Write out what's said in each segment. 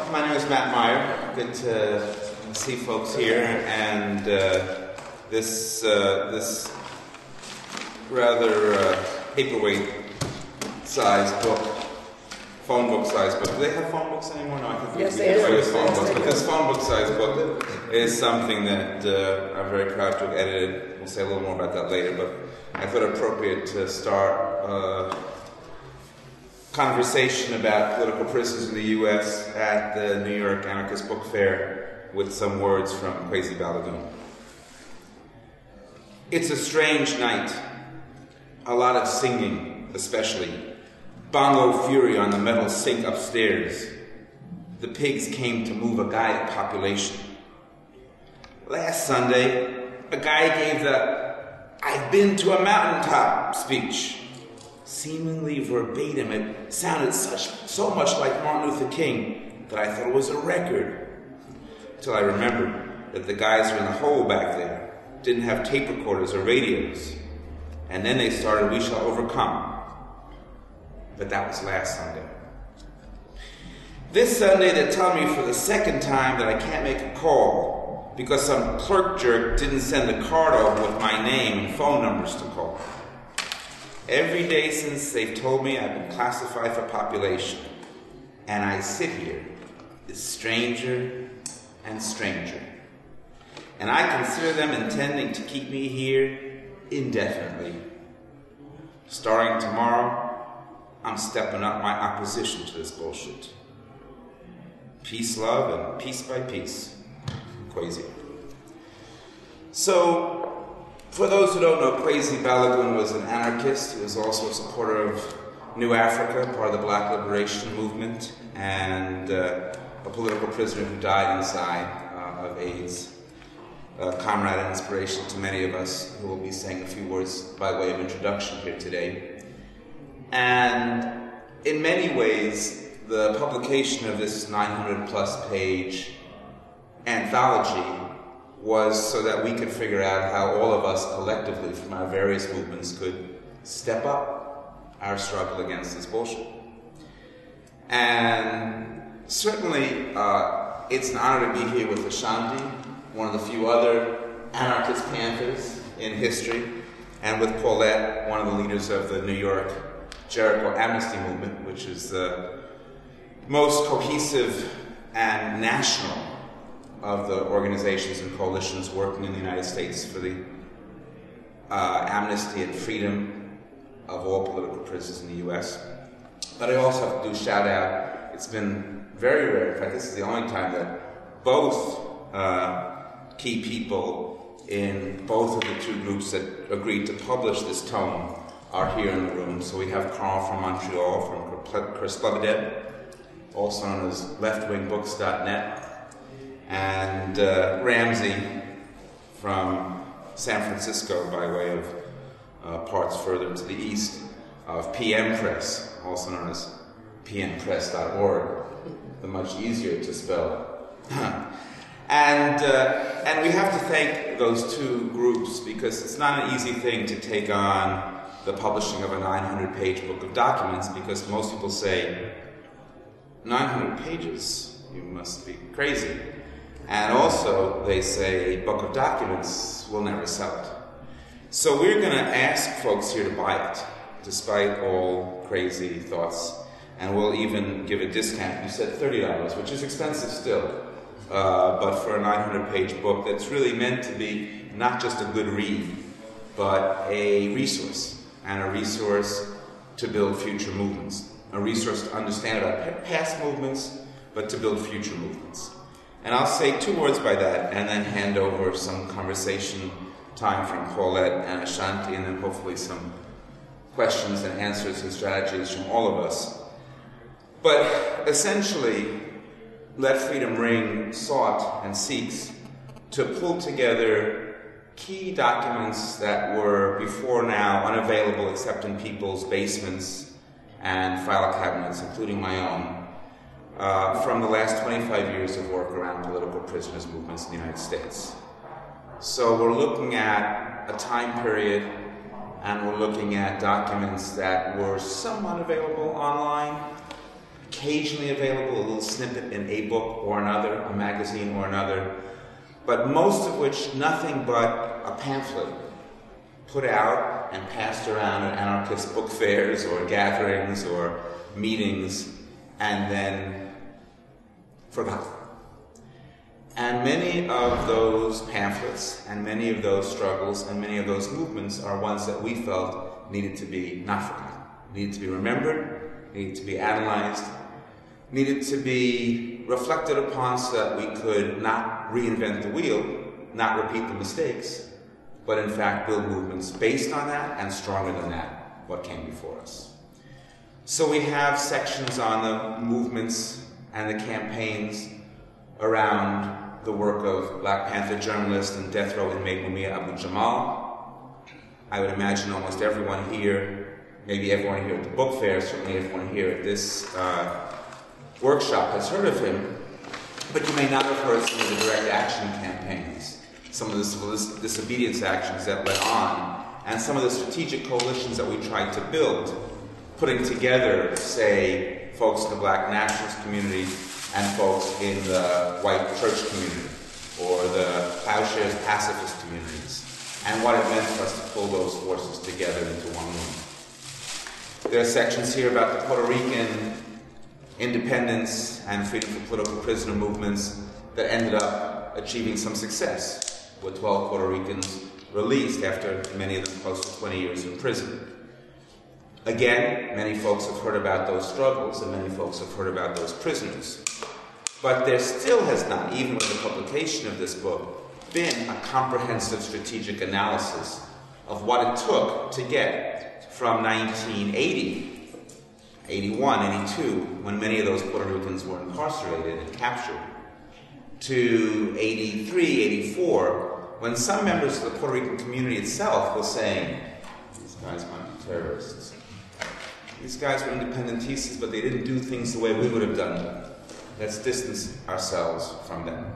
my name is Matt Meyer. Good to see folks here, and this rather paperweight-sized book, phone book-sized book. Do they have phone books anymore? No, I think yes, they have phone books. But this phone book-sized book is something that I'm very proud to have edited. We'll say a little more about that later, but I thought it appropriate to start conversation about political prisoners in the U.S. at the New York Anarchist Book Fair with some words from Kwesi Balagoon. It's a strange night. A lot of singing, especially. Bongo fury on the metal sink upstairs. The pigs came to move a guided population. Last Sunday, a guy gave the "I've been to a mountaintop" speech. Seemingly verbatim, it sounded so much like Martin Luther King that I thought it was a record. Until I remembered that the guys were in the hole back there didn't have tape recorders or radios. And then they started "We Shall Overcome." But that was last Sunday. This Sunday, they're telling me for the second time that I can't make a call because some clerk jerk didn't send the card over with my name and phone numbers to call. Every day since they've told me I've been classified for population, and I sit here, is stranger and stranger. And I consider them intending to keep me here indefinitely. Starting tomorrow, I'm stepping up my opposition to this bullshit. Peace, love, and piece by piece. Kwesi. So, for those who don't know, Kwesi Balagoon was an anarchist. He was also a supporter of New Africa, part of the Black Liberation Movement, and a political prisoner who died inside of AIDS. A comrade and inspiration to many of us who will be saying a few words by way of introduction here today. And in many ways, the publication of this 900-plus page anthology was so that we could figure out how all of us collectively from our various movements could step up our struggle against this bullshit. And certainly, it's an honor to be here with Ashanti, one of the few other anarchist panthers in history, and with Paulette, one of the leaders of the New York Jericho Amnesty Movement, which is the most cohesive and national of the organizations and coalitions working in the United States for the amnesty and freedom of all political prisoners in the U.S. But I also have to do a shout out. It's been very rare. In fact, this is the only time that both key people in both of the two groups that agreed to publish this tome are here in the room. So we have Carl from Montreal, from Kerslubadeb, also known as leftwingbooks.net, and Ramsey from San Francisco by way of parts further to the east of PM Press, also known as pmpress.org, the much easier to spell. And we have to thank those two groups because it's not an easy thing to take on the publishing of a 900-page book of documents, because most people say, 900 pages? You must be crazy. And also, they say, a book of documents will never sell it. So we're going to ask folks here to buy it, despite all crazy thoughts, and we'll even give a discount. You said $30, which is expensive still, but for a 900-page book that's really meant to be not just a good read, but a resource, and a resource to build future movements, a resource to understand about past movements, but to build future movements. And I'll say two words by that, and then hand over some conversation time from Paulette and Ashanti, and then hopefully some questions and answers and strategies from all of us. But essentially, Let Freedom Ring sought and seeks to pull together key documents that were before now unavailable except in people's basements and file cabinets, including my own, from the last 25 years of work around political prisoners movements in the United States. So we're looking at a time period, and we're looking at documents that were somewhat available online, occasionally available, a little snippet in a book or another, a magazine or another, but most of which nothing but a pamphlet put out and passed around at anarchist book fairs or gatherings or meetings and then forgotten. And many of those pamphlets and many of those struggles and many of those movements are ones that we felt needed to be not forgotten, needed to be remembered, needed to be analyzed, needed to be reflected upon so that we could not reinvent the wheel, not repeat the mistakes, but in fact build movements based on that and stronger than that, what came before us. So we have sections on the movements and the campaigns around the work of Black Panther journalist and death row inmate Mumia Abu-Jamal. I would imagine almost everyone here, maybe everyone here at the book fair, certainly everyone here at this workshop has heard of him, but you may not have heard some of the direct action campaigns, some of the civil disobedience actions that led on, and some of the strategic coalitions that we tried to build, putting together, say, folks in the Black nationalist community and folks in the white church community or the plowshares pacifist communities, and what it meant for us to pull those forces together into one movement. There are sections here about the Puerto Rican independence and freedom for political prisoner movements that ended up achieving some success, with 12 Puerto Ricans released after many of them close to 20 years in prison. Again, many folks have heard about those struggles and many folks have heard about those prisoners. But there still has not, even with the publication of this book, been a comprehensive strategic analysis of what it took to get from 1980, 81, 82, when many of those Puerto Ricans were incarcerated and captured, to 83, 84, when some members of the Puerto Rican community itself were saying, these guys might be terrorists. These guys were independentistas, but they didn't do things the way we would have done them. Let's distance ourselves from them.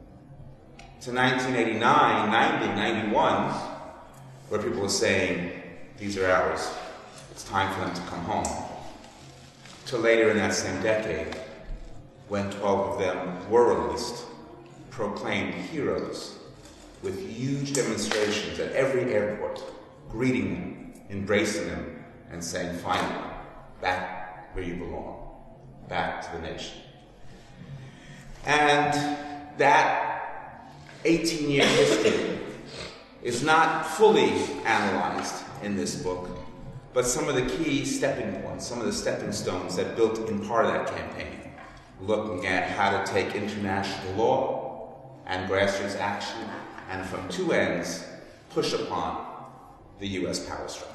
To 1989, 90, 91, where people were saying, these are ours. It's time for them to come home. To later in that same decade, when 12 of them were released, proclaimed heroes, with huge demonstrations at every airport, greeting them, embracing them, and saying, finally, back where you belong, back to the nation. And that 18-year history is not fully analyzed in this book, but some of the key stepping points, some of the stepping stones that built in part of that campaign, looking at how to take international law and grassroots action and from two ends push upon the U.S. power structure.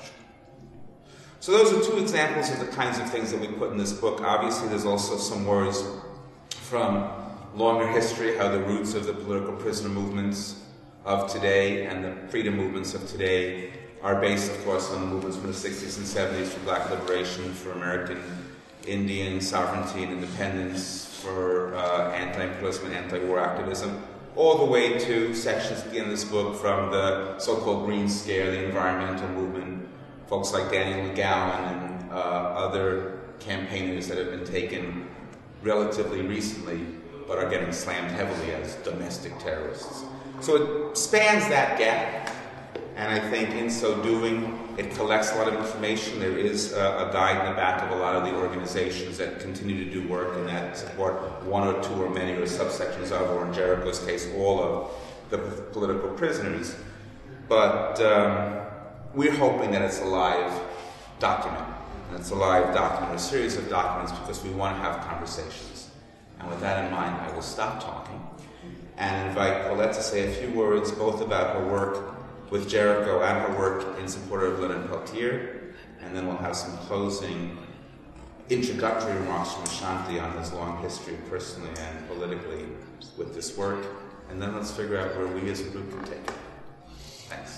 So those are two examples of the kinds of things that we put in this book. Obviously, there's also some words from longer history, how the roots of the political prisoner movements of today and the freedom movements of today are based, of course, on the movements from the 60s and 70s for Black liberation, for American Indian sovereignty and independence, for anti-imperialism and anti-war activism, all the way to sections at the end of this book from the so-called Green Scare, the environmental movement, folks like Daniel McGowan and other campaigners that have been taken relatively recently but are getting slammed heavily as domestic terrorists. So it spans that gap, and I think in so doing, it collects a lot of information. There is a guide in the back of a lot of the organizations that continue to do work and that support one or two or many or subsections of, or in Jericho's case, all of the political prisoners. But we're hoping that it's a live document. And it's a live document, a series of documents, because we want to have conversations. And with that in mind, I will stop talking and invite Colette to say a few words both about her work with Jericho and her work in support of Lennon Peltier, and then we'll have some closing introductory remarks from Ashanti on his long history personally and politically with this work, and then let's figure out where we as a group can take it. Thanks.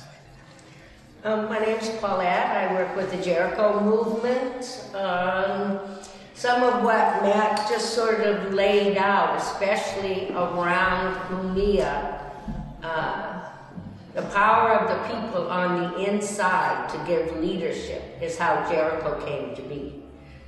My name's Paulette. I work with the Jericho movement. Some of what Matt just sort of laid out, especially around Mumia, the power of the people on the inside to give leadership is how Jericho came to be.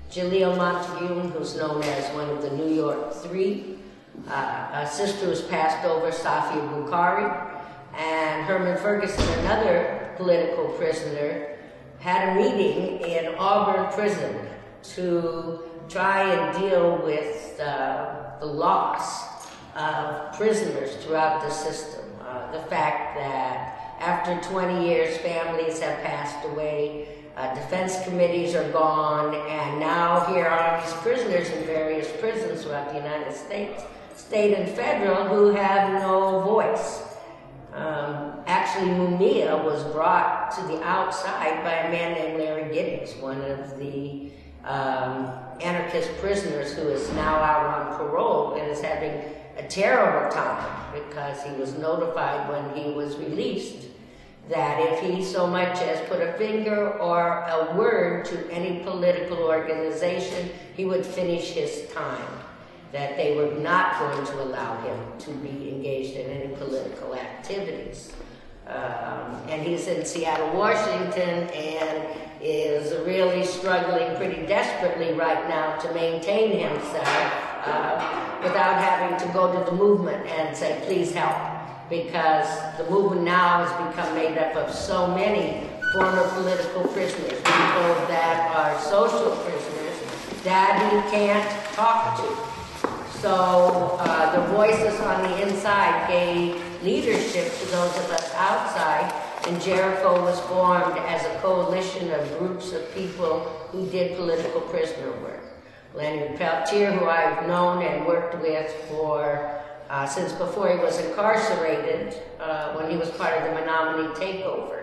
Jaleel Montague, who's known as one of the New York Three, a sister who's passed over, Safia Bukhari, and Herman Ferguson, another political prisoner, had a meeting in Auburn Prison to try and deal with the loss of prisoners throughout the system. The fact that after 20 years, families have passed away, defense committees are gone, and now here are these prisoners in various prisons throughout the United States, state and federal, who have no voice. Actually, Mumia was brought to the outside by a man named Larry Giddings, one of the anarchist prisoners who is now out on parole and is having a terrible time because he was notified when he was released that if he so much as put a finger or a word to any political organization, he would finish his time, that they were not going to allow him to be engaged in any political activities. And he's in Seattle, Washington, and is really struggling pretty desperately right now to maintain himself without having to go to the movement and say, please help, because the movement now has become made up of so many former political prisoners, people that are social prisoners that he can't talk to. So the voices on the inside gave leadership to those of us outside, and Jericho was formed as a coalition of groups of people who did political prisoner work. Leonard Peltier, who I've known and worked with for since before he was incarcerated, when he was part of the Menominee takeover.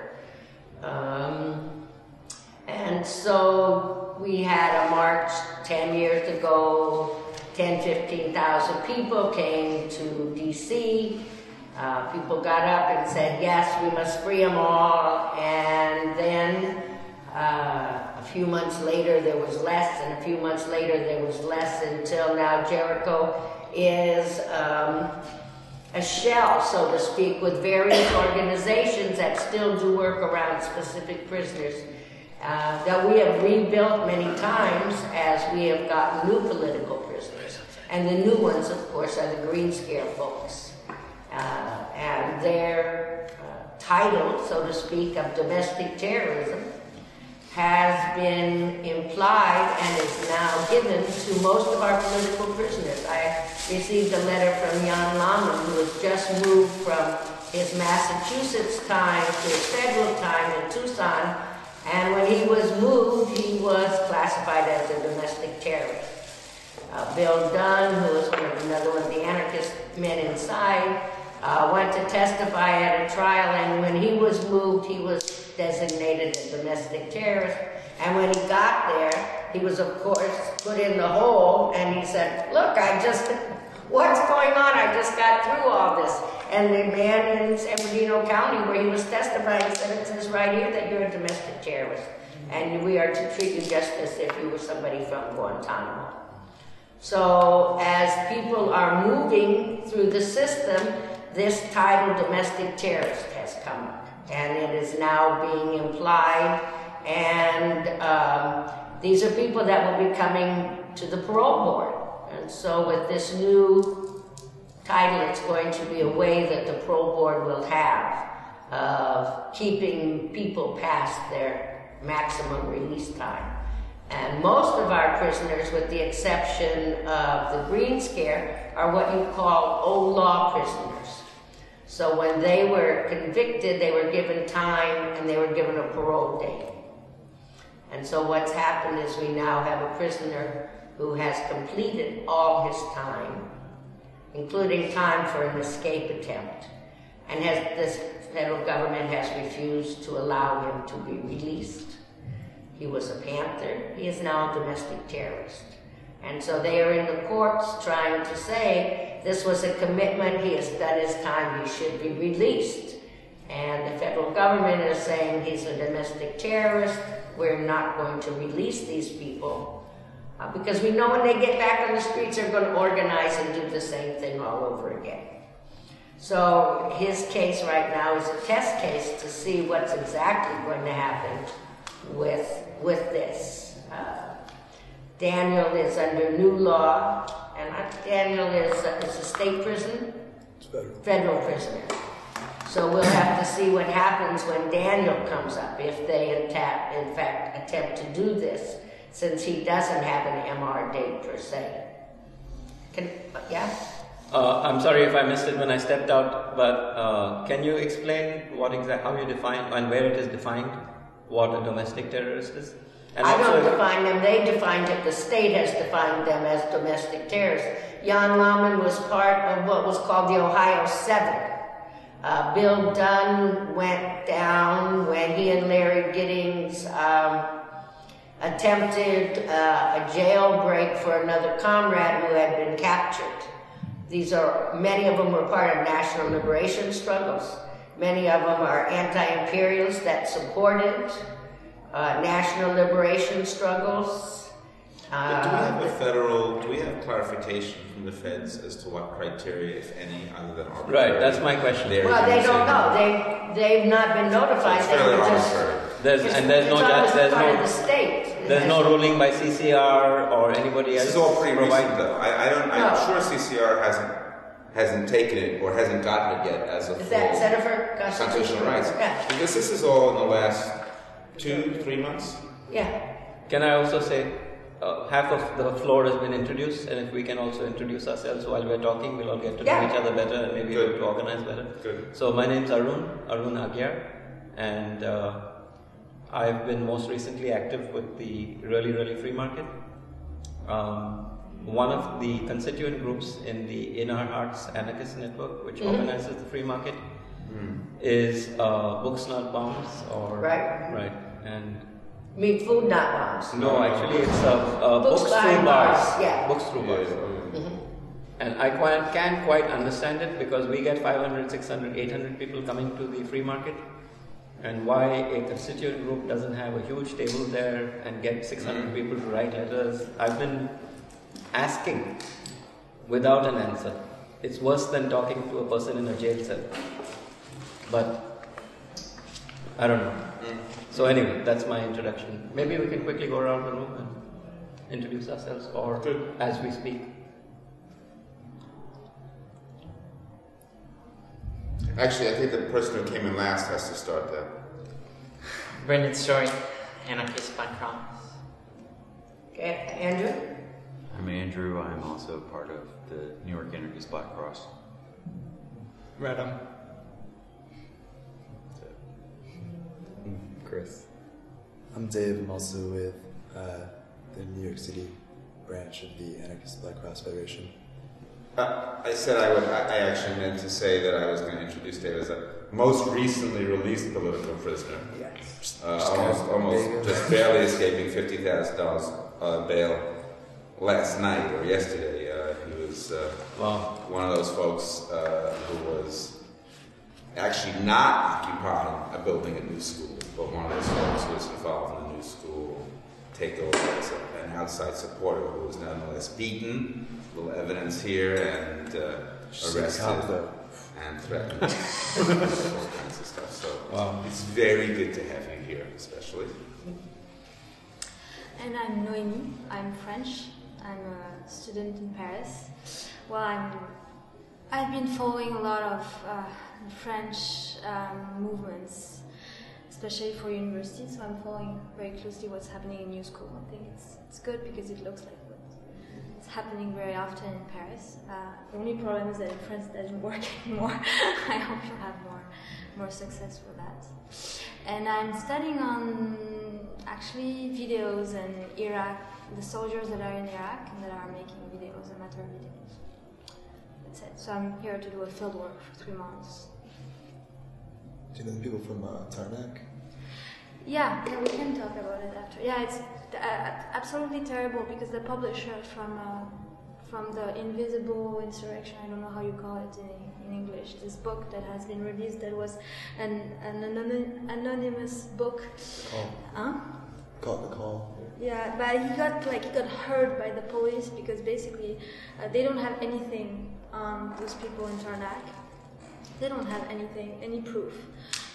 And so we had a march 10 years ago. 10, 15,000 people came to D.C. People got up and said, yes, we must free them all. And then a few months later, there was less, and a few months later, there was less, until now Jericho is a shell, so to speak, with various organizations that still do work around specific prisoners that we have rebuilt many times as we have gotten new political prisoners. And the new ones, of course, are the Green Scare folks. And their title, so to speak, of domestic terrorism has been implied and is now given to most of our political prisoners. I received a letter from Jan Lama, who has just moved from his Massachusetts time to his federal time in Tucson, and when he was moved, he was classified as a domestic terrorist. Bill Dunn, who was another one of the anarchist men inside, went to testify at a trial, and when he was moved, he was designated a domestic terrorist. And when he got there, he was, of course, put in the hole, and he said, look, what's going on? I just got through all this. And the man in San Bernardino County, where he was testifying, said, it says right here that you're a domestic terrorist, and we are to treat you just as if you were somebody from Guantanamo. So as people are moving through the system, this title domestic terrorist has come up, and it is now being implied, and these are people that will be coming to the parole board. And so with this new title, it's going to be a way that the parole board will have of keeping people past their maximum release time. And most of our prisoners, with the exception of the Green Scare, are what you call old law prisoners. So when they were convicted, they were given time and they were given a parole date. And so what's happened is we now have a prisoner who has completed all his time, including time for an escape attempt, and this federal government has refused to allow him to be released. He was a Panther. He is now a domestic terrorist. And so they are in the courts trying to say this was a commitment, he has done his time, he should be released. And the federal government is saying he's a domestic terrorist, we're not going to release these people. Because we know when they get back on the streets, they're going to organize and do the same thing all over again. So his case right now is a test case to see what's exactly going to happen with this. Daniel is under new law, and Daniel is a state prison? It's federal. Federal prisoner. So we'll have to see what happens when Daniel comes up, if they in fact attempt to do this, since he doesn't have an MR date per se. Yeah? I'm sorry if I missed it when I stepped out, but can you explain how you define and where it is defined what a domestic terrorist is? And I don't define them, they defined it, the state has defined them as domestic terrorists. Jan Laumann was part of what was called the Ohio 7. Bill Dunn went down when he and Larry Giddings attempted a jailbreak for another comrade who had been captured. Many of them were part of national liberation struggles. Many of them are anti-imperialists that supported national liberation struggles. Do we have clarification from the feds as to what criteria, if any, other than arbitrary? Right, that's my question. Well, they don't know. They've not been notified. It's fairly arbitrary. There's no ruling by CCR or anybody else. This is all pretty recent, though. I'm sure CCR hasn't taken it or hasn't gotten it yet as a Is that Center for Constitutional Rights? Yeah. Because this is all in the last 2-3 months. Yeah. Can I also say, half of the floor has been introduced, and if we can also introduce ourselves while we're talking, we'll all get to know each other better and maybe able to organize better. Good. So my name's Arun Agyar, and I've been most recently active with the Really Really Free Market. One of the constituent groups in the In Our Hearts Anarchist Network, which organizes the free market, is Books Not Bombs, or right, and Food Not Bombs. no, actually it's Books Through Bars. Yeah. Books Through Bars. And I can't quite understand it because we get 500, 600, 800 people coming to the free market, and why a constituent group doesn't have a huge table there and get 600 people to write letters. I've been asking without an answer. It's worse than talking to a person in a jail cell. But I don't know. So anyway, that's my introduction. Maybe we can quickly go around the room and introduce ourselves, or as we speak. Actually, I think the person who came in last has to start that. Brendan Story, Anarchist background. Okay, Andrew? I'm Andrew. I'm also part of the New York Anarchist Black Cross. Radham. Chris. I'm Dave. I'm also with the New York City branch of the Anarchist Black Cross Federation. I said I actually meant to say that I was going to introduce Dave as a most recently released political prisoner. Yes. Almost just barely escaping $50,000 bail last night or yesterday. He was one of those folks who was actually not occupying a building at New School, but one of those folks who was involved in the New School takeover as an outside supporter who was nonetheless beaten. Little evidence here, and arrested and threatened. All kinds of stuff. So it's very good to have you here, especially. And I'm Noémie. I'm French. I'm a student in Paris. Well, I've been following a lot of French movements, especially for universities. So I'm following very closely what's happening in New School. I think it's good because it looks like it's happening very often in Paris. The only problem is that in France it doesn't work anymore. I hope you'll have more success for that. And I'm studying on actually videos in Iraq, the soldiers that are in Iraq and that are making videos, amateur videos. That's it. So I'm here to do a field work for 3 months. Do you know the people from Tarnac? Yeah, we can talk about it after. Yeah, it's absolutely terrible because the publisher from the Invisible Insurrection, I don't know how you call it in English, this book that has been released that was an anonymous book. Call the call. Yeah, but he got heard by the police because basically they don't have anything on those people in Tarnac. They don't have anything, any proof.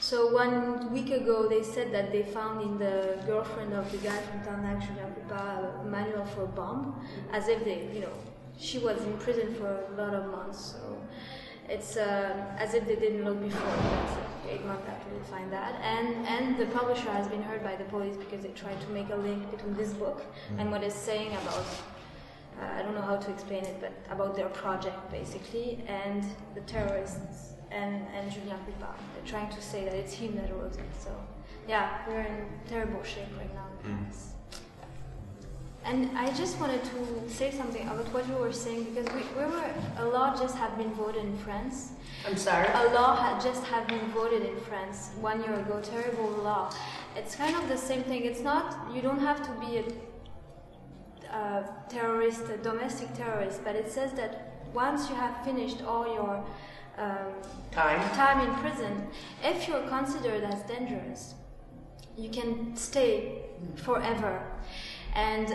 So 1 week ago, they said that they found in the girlfriend of the guy from Tarnac, Julien Poupard, a manual for a bomb, as if she was in prison for a lot of months. So it's as if they didn't look before. That's 8 months after they find that, and the publisher has been heard by the police because they tried to make a link between this book and what it's saying about. I don't know how to explain it, but about their project basically, and the terrorists and Julien Poupard. They're trying to say that it's him that wrote it. So yeah, we're in terrible shape right now in Paris. And I just wanted to say something about what you were saying, because a law just have been voted in France. I'm sorry? A law had just have been voted in France 1 year ago, terrible law. It's kind of the same thing. It's not, you don't have to be a terrorist, a domestic terrorist, but it says that once you have finished all your time in prison, if you're considered as dangerous, you can stay forever. And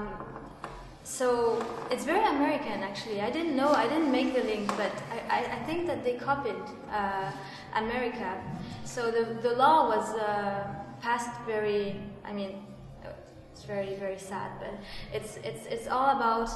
so it's very American, actually. I didn't make the link, but I think that they copied America. So the law was passed it's very, very sad, but it's all about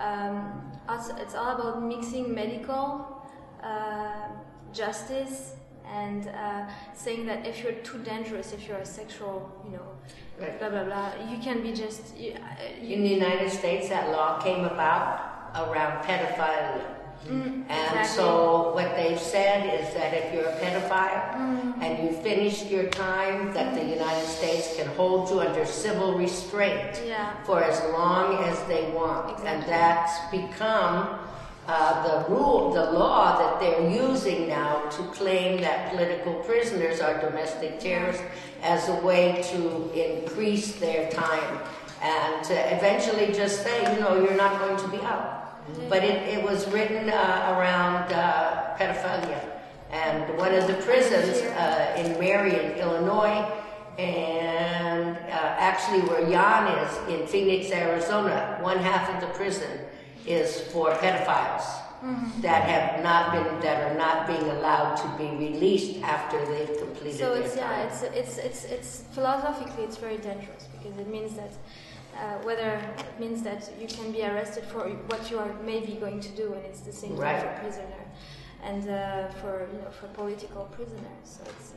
mixing medical justice and saying that if you're too dangerous, if you're a sexual, Right. blah blah blah, you can be just. In the United States, that law came about around pedophilia. And exactly. so what they've said is that if you're a pedophile and you finished your time, that the United States can hold you under civil restraint for as long as they want. Exactly. And that's become the law that they're using now to claim that political prisoners are domestic terrorists as a way to increase their time and to eventually just say, you're not going to be out. But it was written around pedophilia. And one of the prisons in Marion, Illinois, and actually where Jan is in Phoenix, Arizona, one half of the prison is for pedophiles that are not being allowed to be released after they've completed So their time. it's philosophically it's very dangerous, because it means that whether it means that you can be arrested for what you are maybe going to do, and it's the same thing for prisoner and for political prisoners. So it's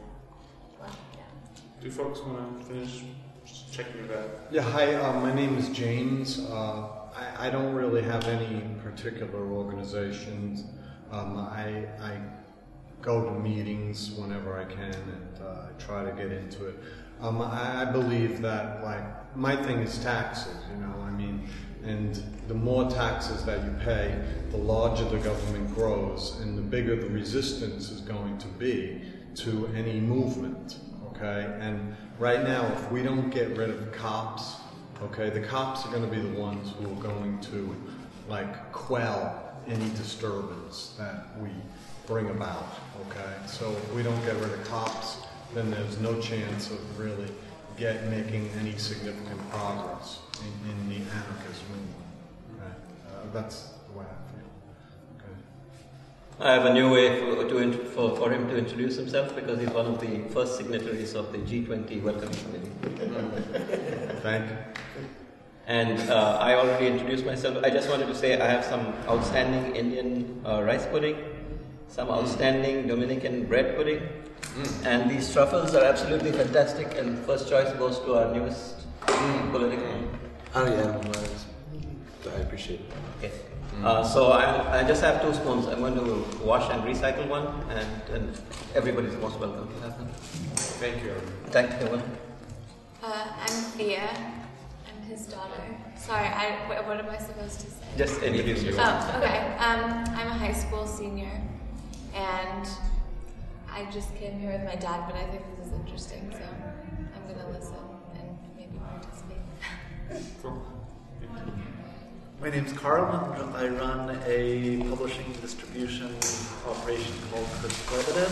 Do folks want to finish? Just checking your bag. Yeah, hi, my name is James. I don't really have any particular organizations. I go to meetings whenever I can, and I try to get into it. I believe that, my thing is taxes, and the more taxes that you pay, the larger the government grows, and the bigger the resistance is going to be to any movement, okay? And right now, if we don't get rid of cops, okay, the cops are going to be the ones who are going to, quell any disturbance that we bring about, okay? So if we don't get rid of cops, then there's no chance of really making any significant progress in the anarchist movement. Okay? That's the way I feel. Okay. I have a new way for him to introduce himself, because he's one of the first signatories of the G20 Welcoming Committee. Thank you. And I already introduced myself. I just wanted to say I have some outstanding Indian rice pudding, some outstanding Dominican bread pudding, and these truffles are absolutely fantastic, and first choice goes to our newest political. Oh yeah, I appreciate it. Okay. So I just have 2 spoons. I'm going to wash and recycle one, and everybody's most welcome to have them. Thank you. Thank you. I'm Thea. I'm his daughter. Sorry, what am I supposed to say? Just introduce yourself. Oh, okay. I'm a high school senior, and I just came here with my dad, but I think this is interesting, so I'm going to listen and maybe participate. Cool. My name's Carl, and I run a publishing and distribution operation called Critical Limited.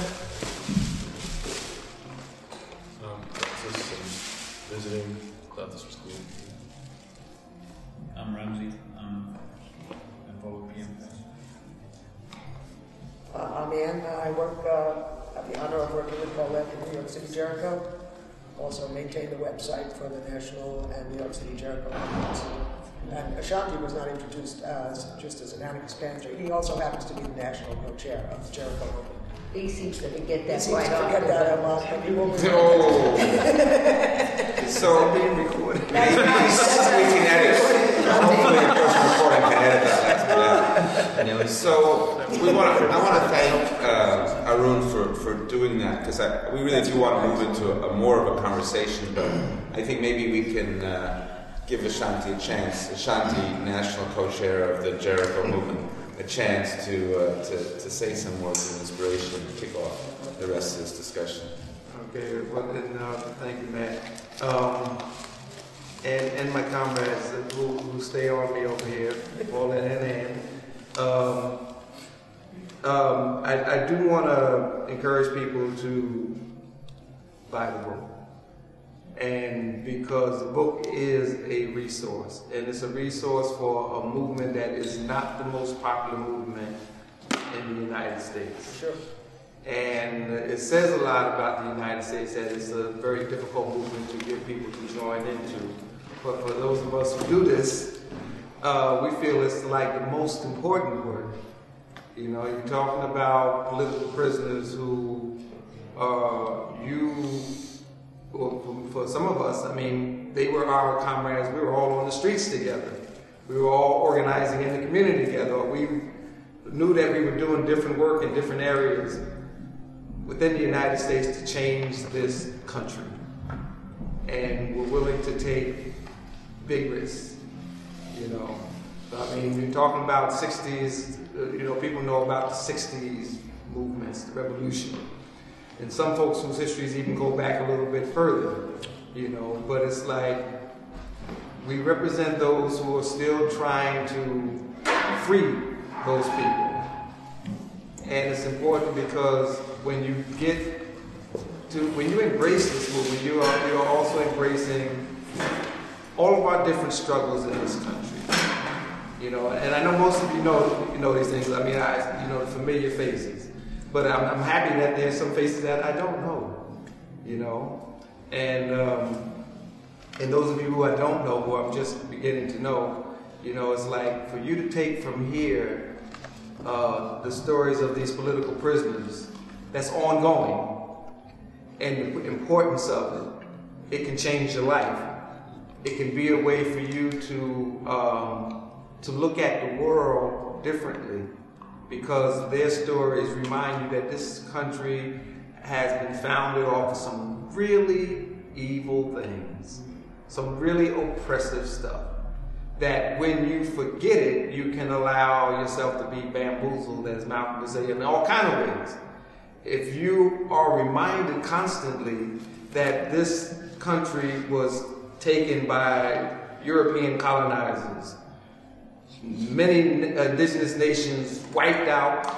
Alexis, I'm visiting. Glad this was cool. I'm Ramsey. I'm involved with PM. I'm Ian. I work have the honor of working with Paulette in New York City Jericho. Also maintain the website for the National and New York City Jericho movements. And Ashanti was not introduced just as an anarchist banjo. He also happens to be the national co-chair of the Jericho movement. He seems to forget that He seems quite to often. forget that a lot, but he won't. So being recorded. We can edit. Hopefully, the person recording can edit that last bit. So I want to thank Arun for doing that, because we really do want to move into a more of a conversation. But I think maybe we can give Ashanti a chance. Ashanti, national co-chair of the Jericho movement, a chance to say some words of inspiration and kick off the rest of this discussion. Okay, well then, thank you, Matt. And my comrades who stay on me over here, Paulette and Ann. I do want to encourage people to buy the book. And because the book is a resource, and it's a resource for a movement that is not the most popular movement in the United States. Sure. And it says a lot about the United States that it's a very difficult movement to get people to join into. But for those of us who do this, we feel it's like the most important work. You know, you're talking about political prisoners who for some of us, I mean, they were our comrades. We were all on the streets together. We were all organizing in the community together. We knew that we were doing different work in different areas within the United States to change this country. And we're willing to take big risks, you know. I mean, you're talking about 60s, you know, people know about the 60s movements, the revolution. And some folks whose histories even go back a little bit further, you know, but it's like we represent those who are still trying to free those people. And it's important because when you embrace this movement, you're also embracing all of our different struggles in this country. You know, and I know most of you know these things. I mean, the familiar faces. But I'm happy that there's some faces that I don't know, you know. And those of you who I don't know, who I'm just beginning to know, you know, it's like for you to take from here the stories of these political prisoners, that's ongoing, and the importance of it can change your life. It can be a way for you to look at the world differently, because their stories remind you that this country has been founded off of some really evil things, some really oppressive stuff, that when you forget it, you can allow yourself to be bamboozled, as Malcolm would say, in all kinds of ways. If you are reminded constantly that this country was taken by European colonizers, many indigenous nations wiped out,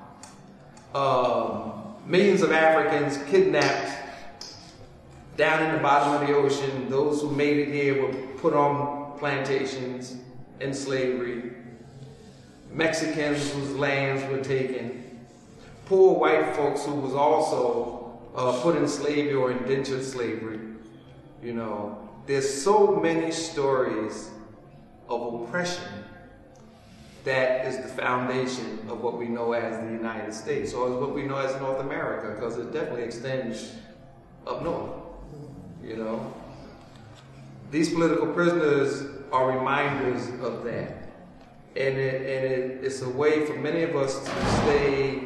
millions of Africans kidnapped down in the bottom of the ocean. Those who made it here were put on plantations in slavery. Mexicans whose lands were taken. Poor white folks who was also put in slavery or indentured slavery. You know, there's so many stories of oppression that is the foundation of what we know as the United States, or what we know as North America, because it definitely extends up north, you know. These political prisoners are reminders of that. And it's a way for many of us to stay,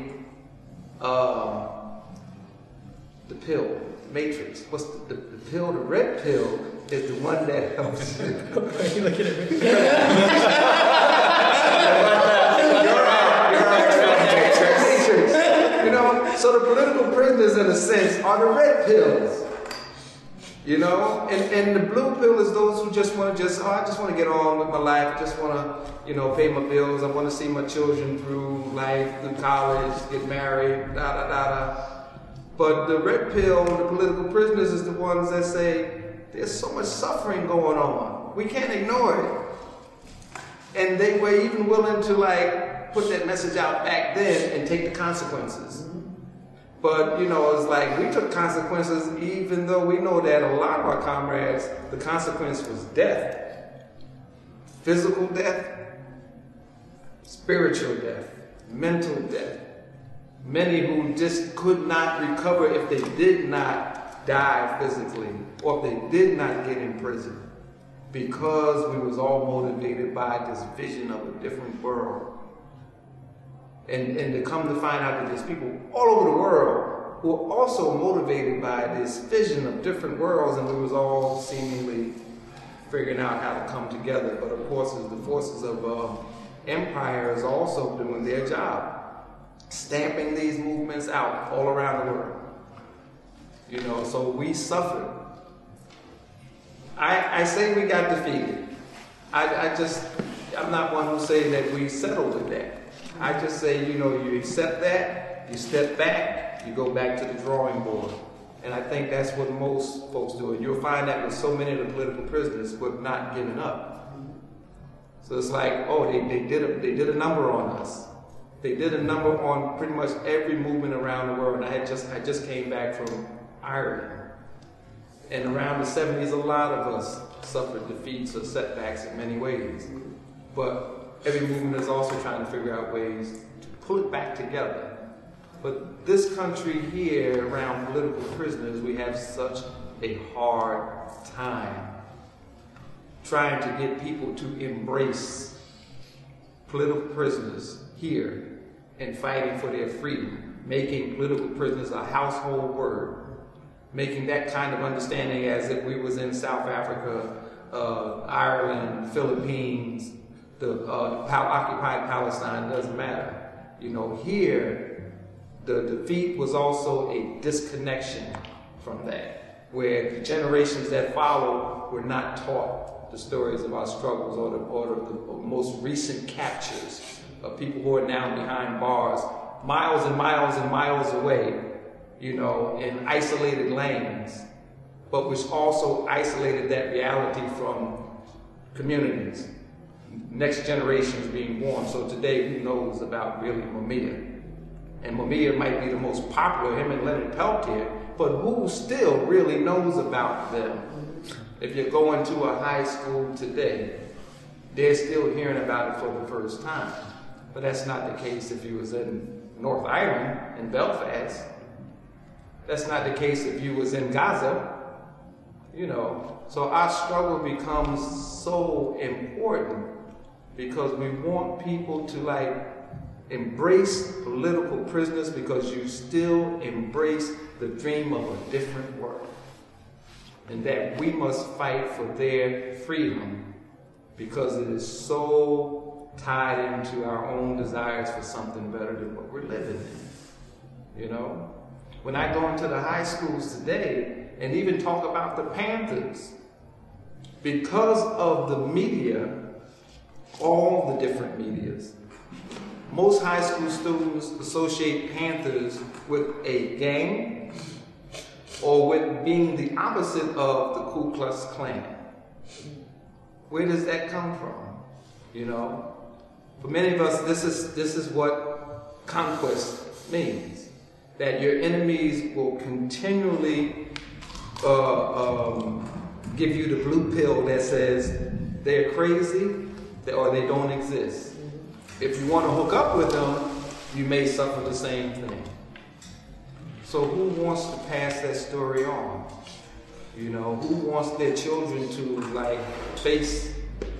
the pill, the matrix. What's the pill? The red pill is the one that helps. Why are you looking at me? You know, so the political prisoners, in a sense, are the red pills. You know, and the blue pill is those who just want to I just want to get on with my life. I just want to, you know, pay my bills. I want to see my children through life, through college, get married, da da da da. But the red pill, the political prisoners, is the ones that say there's so much suffering going on. We can't ignore it. And they were even willing to like put that message out back then and take the consequences. But, you know, it's like we took consequences even though we know that a lot of our comrades, the consequence was death. Physical death, spiritual death, mental death. Many who just could not recover if they did not die physically or if they did not get in prison because we was all motivated by this vision of a different world. And to come to find out that there's people all over the world who are also motivated by this vision of different worlds, and we was all seemingly figuring out how to come together. But of course, the forces of empire is also doing their job, stamping these movements out all around the world. You know, so we suffered. I say we got defeated. I'm not one who say that we settled with that. I just say, you know, you accept that, you step back, you go back to the drawing board. And I think that's what most folks do. And you'll find that with so many of the political prisoners who have not given up. So it's like, oh, they did a number on us. They did a number on pretty much every movement around the world. And I just came back from Ireland. And around the 70s, a lot of us suffered defeats or setbacks in many ways. But every movement is also trying to figure out ways to pull it back together. But this country here, around political prisoners, we have such a hard time trying to get people to embrace political prisoners here and fighting for their freedom, making political prisoners a household word, making that kind of understanding as if we was in South Africa, Ireland, Philippines, the occupied Palestine, doesn't matter. You know, here, the defeat was also a disconnection from that, where the generations that followed were not taught the stories of our struggles or the most recent captures of people who are now behind bars, miles and miles and miles away, you know, in isolated lanes, but which also isolated that reality from communities. Next generations being born. So today, who knows about really Mumia? And Mumia might be the most popular, him and Leonard Peltier, but who still really knows about them? If you're going to a high school today, they're still hearing about it for the first time. But that's not the case if you was in North Ireland, in Belfast. That's not the case if you was in Gaza. You know, so our struggle becomes so important because we want people to like embrace political prisoners because you still embrace the dream of a different world. And that we must fight for their freedom because it is so tied into our own desires for something better than what we're living in. You know? When I go into the high schools today and even talk about the Panthers, because of the media, all the different medias, most high school students associate Panthers with a gang or with being the opposite of the Ku Klux Klan. Where does that come from? You know, for many of us, this is what conquest means. That your enemies will continually give you the blue pill that says they're crazy or they don't exist. If you want to hook up with them, you may suffer the same thing. So who wants to pass that story on? You know, who wants their children to like face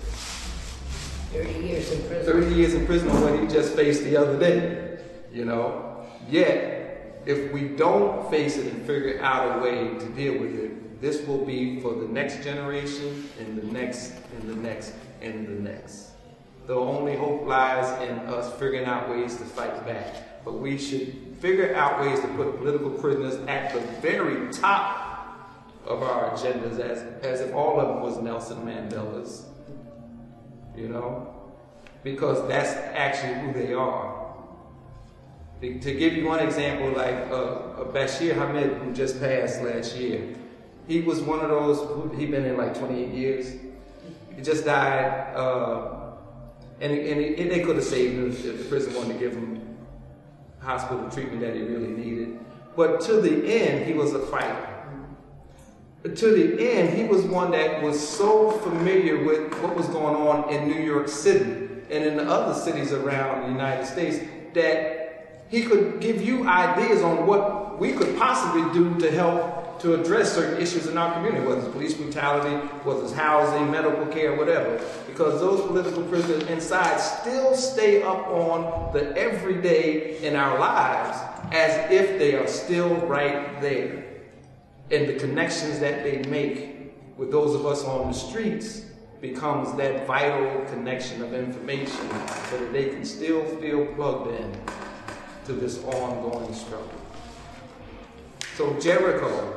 30 years in prison. 30 years in prison on what he just faced the other day, you know? Yet, if we don't face it and figure out a way to deal with it, this will be for the next generation and the next and the next and the next. The only hope lies in us figuring out ways to fight back. But we should figure out ways to put political prisoners at the very top of our agendas as if all of them was Nelson Mandela's. You know? Because that's actually who they are. To give you one example, like Bashir Ahmed, who just passed last year, he was one of those, he'd been in like 28 years. He just died, and they could have saved him if the prison wanted to give him hospital treatment that he really needed. But to the end, he was a fighter. To the end, he was one that was so familiar with what was going on in New York City and in the other cities around the United States that he could give you ideas on what we could possibly do to help to address certain issues in our community, whether it's police brutality, whether it's housing, medical care, whatever. Because those political prisoners inside still stay up on the everyday in our lives as if they are still right there. And the connections that they make with those of us on the streets becomes that vital connection of information so that they can still feel plugged in to this ongoing struggle. So Jericho,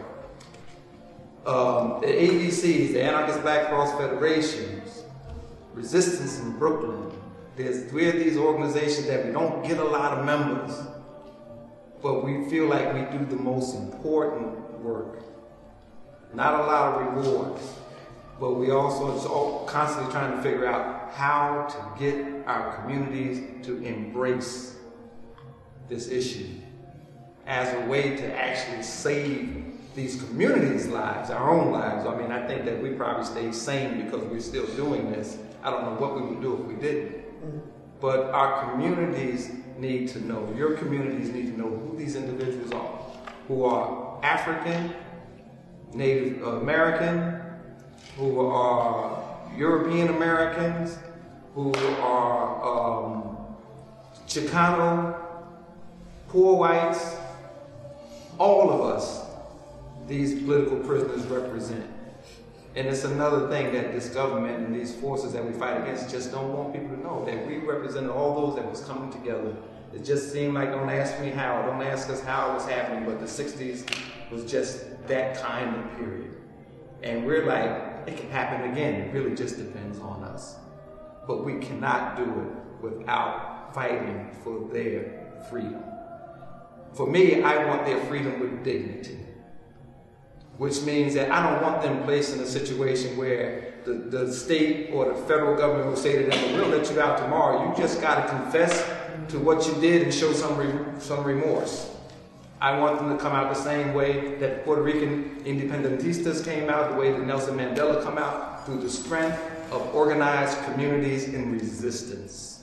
the ABCs, the Anarchist Black Cross Federations, Resistance in Brooklyn, we're these organizations that we don't get a lot of members, but we feel like we do the most important work. Not a lot of rewards, but we also are constantly trying to figure out how to get our communities to embrace this issue as a way to actually save these communities' lives, our own lives. I mean, I think that we probably stay sane because we're still doing this. I don't know what we would do if we didn't. But our communities need to know, your communities need to know who these individuals are, who are African, Native American, who are European Americans, who are Chicano, poor whites, all of us, these political prisoners represent. And it's another thing that this government and these forces that we fight against just don't want people to know, that we represent all those that was coming together. It just seemed like, don't ask me how, don't ask us how it was happening, but the 60s was just that kind of period. And we're like, it can happen again. It really just depends on us. But we cannot do it without fighting for their freedom. For me, I want their freedom with dignity, which means that I don't want them placed in a situation where the state or the federal government will say to them, we'll let you out tomorrow. You just got to confess to what you did and show some remorse. I want them to come out the same way that Puerto Rican independentistas came out, the way that Nelson Mandela come out, through the strength of organized communities in resistance.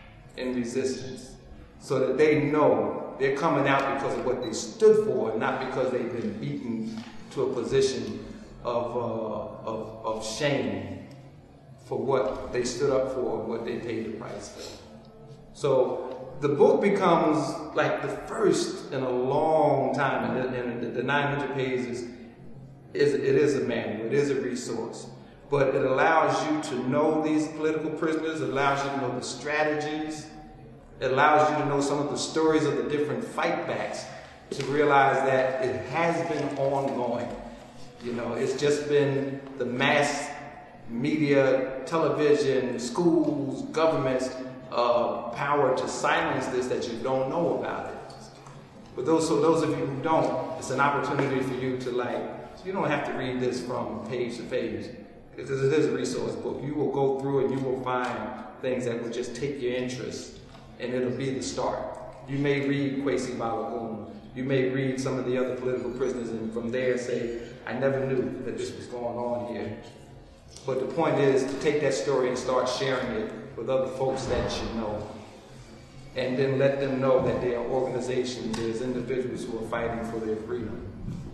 So that they know they're coming out because of what they stood for, not because they've been beaten to a position of shame for what they stood up for and what they paid the price for. So the book becomes like the first in a long time, and the 900 pages it is a manual, it is a resource, but it allows you to know these political prisoners, it allows you to know the strategies, it allows you to know some of the stories of the different fightbacks, to realize that it has been ongoing. You know, it's just been the mass media, television, schools, governments, power to silence this that you don't know about it. But those of you who don't, it's an opportunity for you to you don't have to read this from page to page, because it is a resource book. You will go through and you will find things that will just take your interest, and it'll be the start. You may read Kwesi Balagoon, you may read some of the other political prisoners, and from there say, I never knew that this was going on here. But the point is to take that story and start sharing it with other folks that you know. And then let them know that there are organizations, there's individuals who are fighting for their freedom.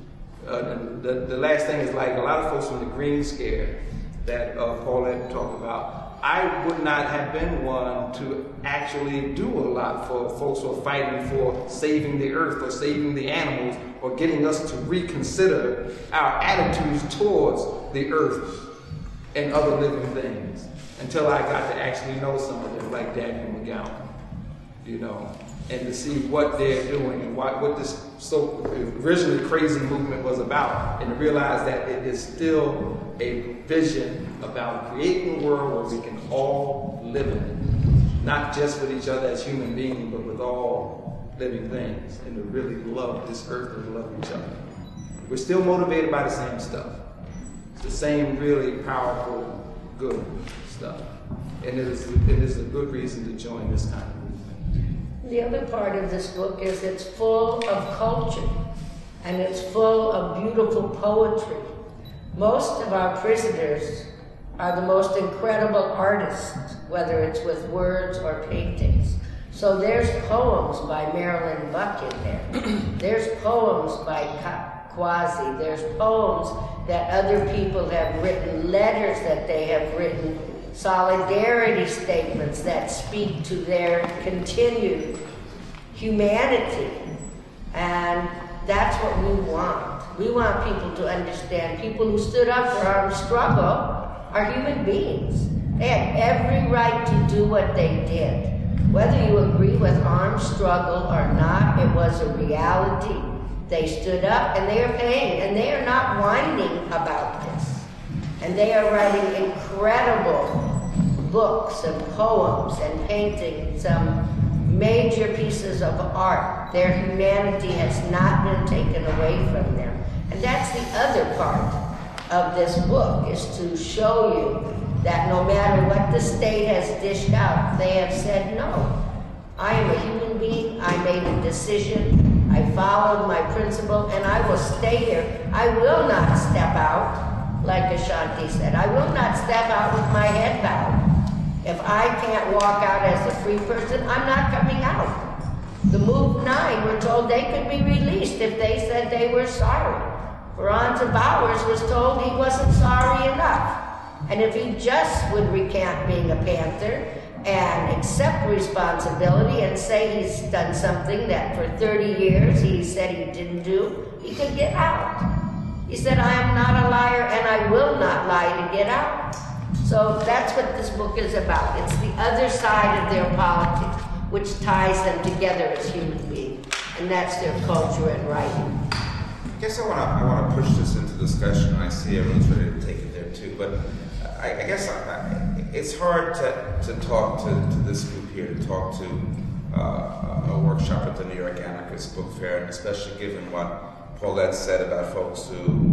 The last thing is, like a lot of folks from the Green Scare that Paulette talked about, I would not have been one to actually do a lot for folks who are fighting for saving the earth or saving the animals or getting us to reconsider our attitudes towards the earth and other living things, until I got to actually know some of them, like Daniel McGowan, you know, and to see what they're doing and what this so originally crazy movement was about, and to realize that it is still a vision about creating a world where we can all live in it, not just with each other as human beings, but with all living things, and to really love this earth and love each other. We're still motivated by the same stuff. It's the same really powerful, good stuff. And it is a good reason to join this kind of movement. The other part of this book is it's full of culture, and it's full of beautiful poetry. Most of our prisoners are the most incredible artists, whether it's with words or paintings. So there's poems by Marilyn Buck in there. There's poems by Kwasi. There's poems that other people have written, letters that they have written, solidarity statements that speak to their continued humanity. And that's what we want. We want people to understand people who stood up for armed struggle are human beings. They had every right to do what they did. Whether you agree with armed struggle or not, it was a reality. They stood up and they are paying, and they are not whining about this. And they are writing incredible books and poems and painting some major pieces of art. Their humanity has not been taken away from them. And that's the other part of this book, is to show you that no matter what the state has dished out, they have said, no, I am a human being, I made a decision, I followed my principle, and I will stay here. I will not step out, like Ashanti said. I will not step out with my head bowed. If I can't walk out as a free person, I'm not coming out. The Move 9 were told they could be released if they said they were sorry. Veronta Bowers was told he wasn't sorry enough. And if he just would recant being a Panther and accept responsibility and say he's done something that for 30 years he said he didn't do, he could get out. He said, I am not a liar and I will not lie to get out. So that's what this book is about. It's the other side of their politics, which ties them together as human beings. And that's their culture and writing. I guess I want to push this into discussion. I see everyone's ready to take it there too, but I guess it's hard to talk to this group here, to talk to a workshop at the New York Anarchist Book Fair, and especially given what Paulette said about folks who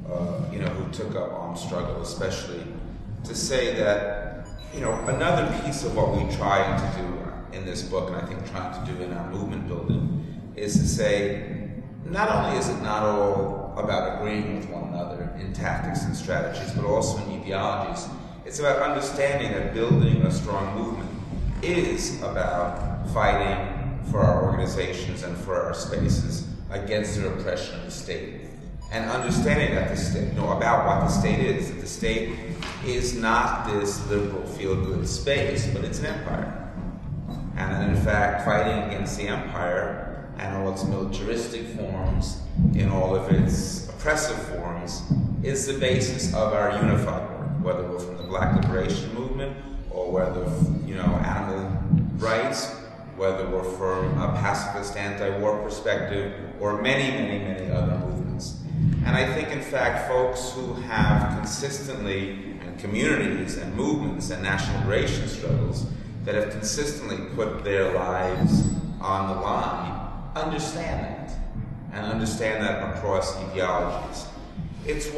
took up armed struggle, especially to say that another piece of what we're trying to do in this book, and I think trying to do in our movement building, is to say, not only is it not all about agreeing with one another in tactics and strategies, but also in ideologies. It's about understanding that building a strong movement is about fighting for our organizations and for our spaces against the oppression of the state. And understanding that the state, about what the state is, that the state is not this liberal feel-good space, but it's an empire. And in fact, fighting against the empire and all its militaristic forms, in all of its oppressive forms, is the basis of our unified work, whether we're from the Black Liberation Movement, or whether, animal rights, whether we're from a pacifist anti-war perspective, or many, many, many other movements. And I think, in fact, folks who have consistently, and communities and movements and national liberation struggles that have consistently put their lives on the line, understand that, and understand that across ideologies. It's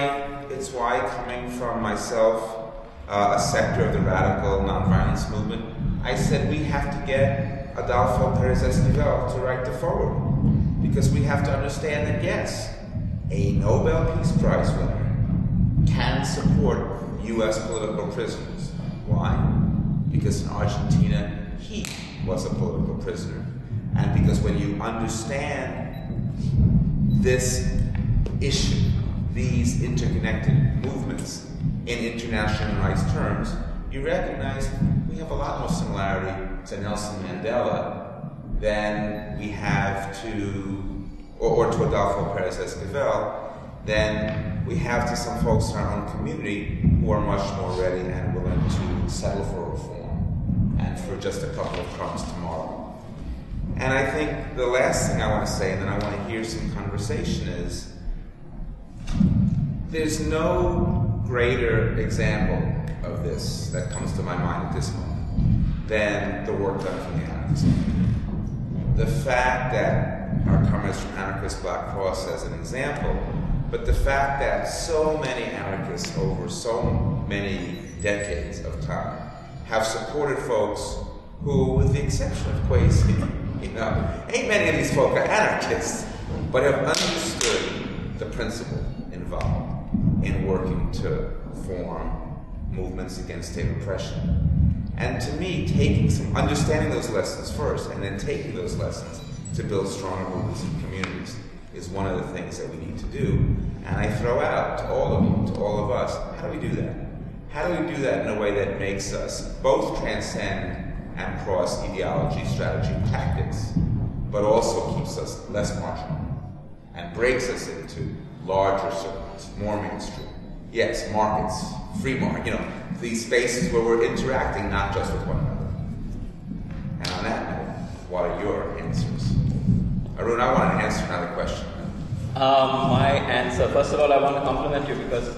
why coming from myself, a sector of the radical nonviolence movement, I said we have to get Adolfo Pérez Esquivel to write the foreword, because we have to understand that yes, a Nobel Peace Prize winner can support U.S. political prisoners. Why? Because in Argentina, he was a political prisoner. And because when you understand this issue, these interconnected movements in international human rights terms, you recognize we have a lot more similarity to Nelson Mandela than we have to, or to Adolfo Pérez Esquivel, than we have to some folks in our own community who are much more ready and willing to settle for reform and for just a couple of crumbs tomorrow. And I think the last thing I want to say, and then I want to hear some conversation, is there's no greater example of this that comes to my mind at this moment than the work done from the anarchist movement. The fact that our comrades from Anarchist Black Cross as an example, but the fact that so many anarchists over so many decades of time have supported folks who, with the exception of Kwesi, ain't many of these folk are anarchists, but have understood the principle involved in working to form movements against state oppression. And to me, understanding those lessons first, and then taking those lessons to build stronger movements and communities is one of the things that we need to do. And I throw out to all of you, to all of us, how do we do that? How do we do that in a way that makes us both transcend and cross ideology, strategy, and tactics, but also keeps us less marginal and breaks us into larger circles, more mainstream? Yes, markets, free market, these spaces where we're interacting not just with one another. And on that note, what are your answers? Arun, I want to answer another question. My answer, first of all, I want to compliment you because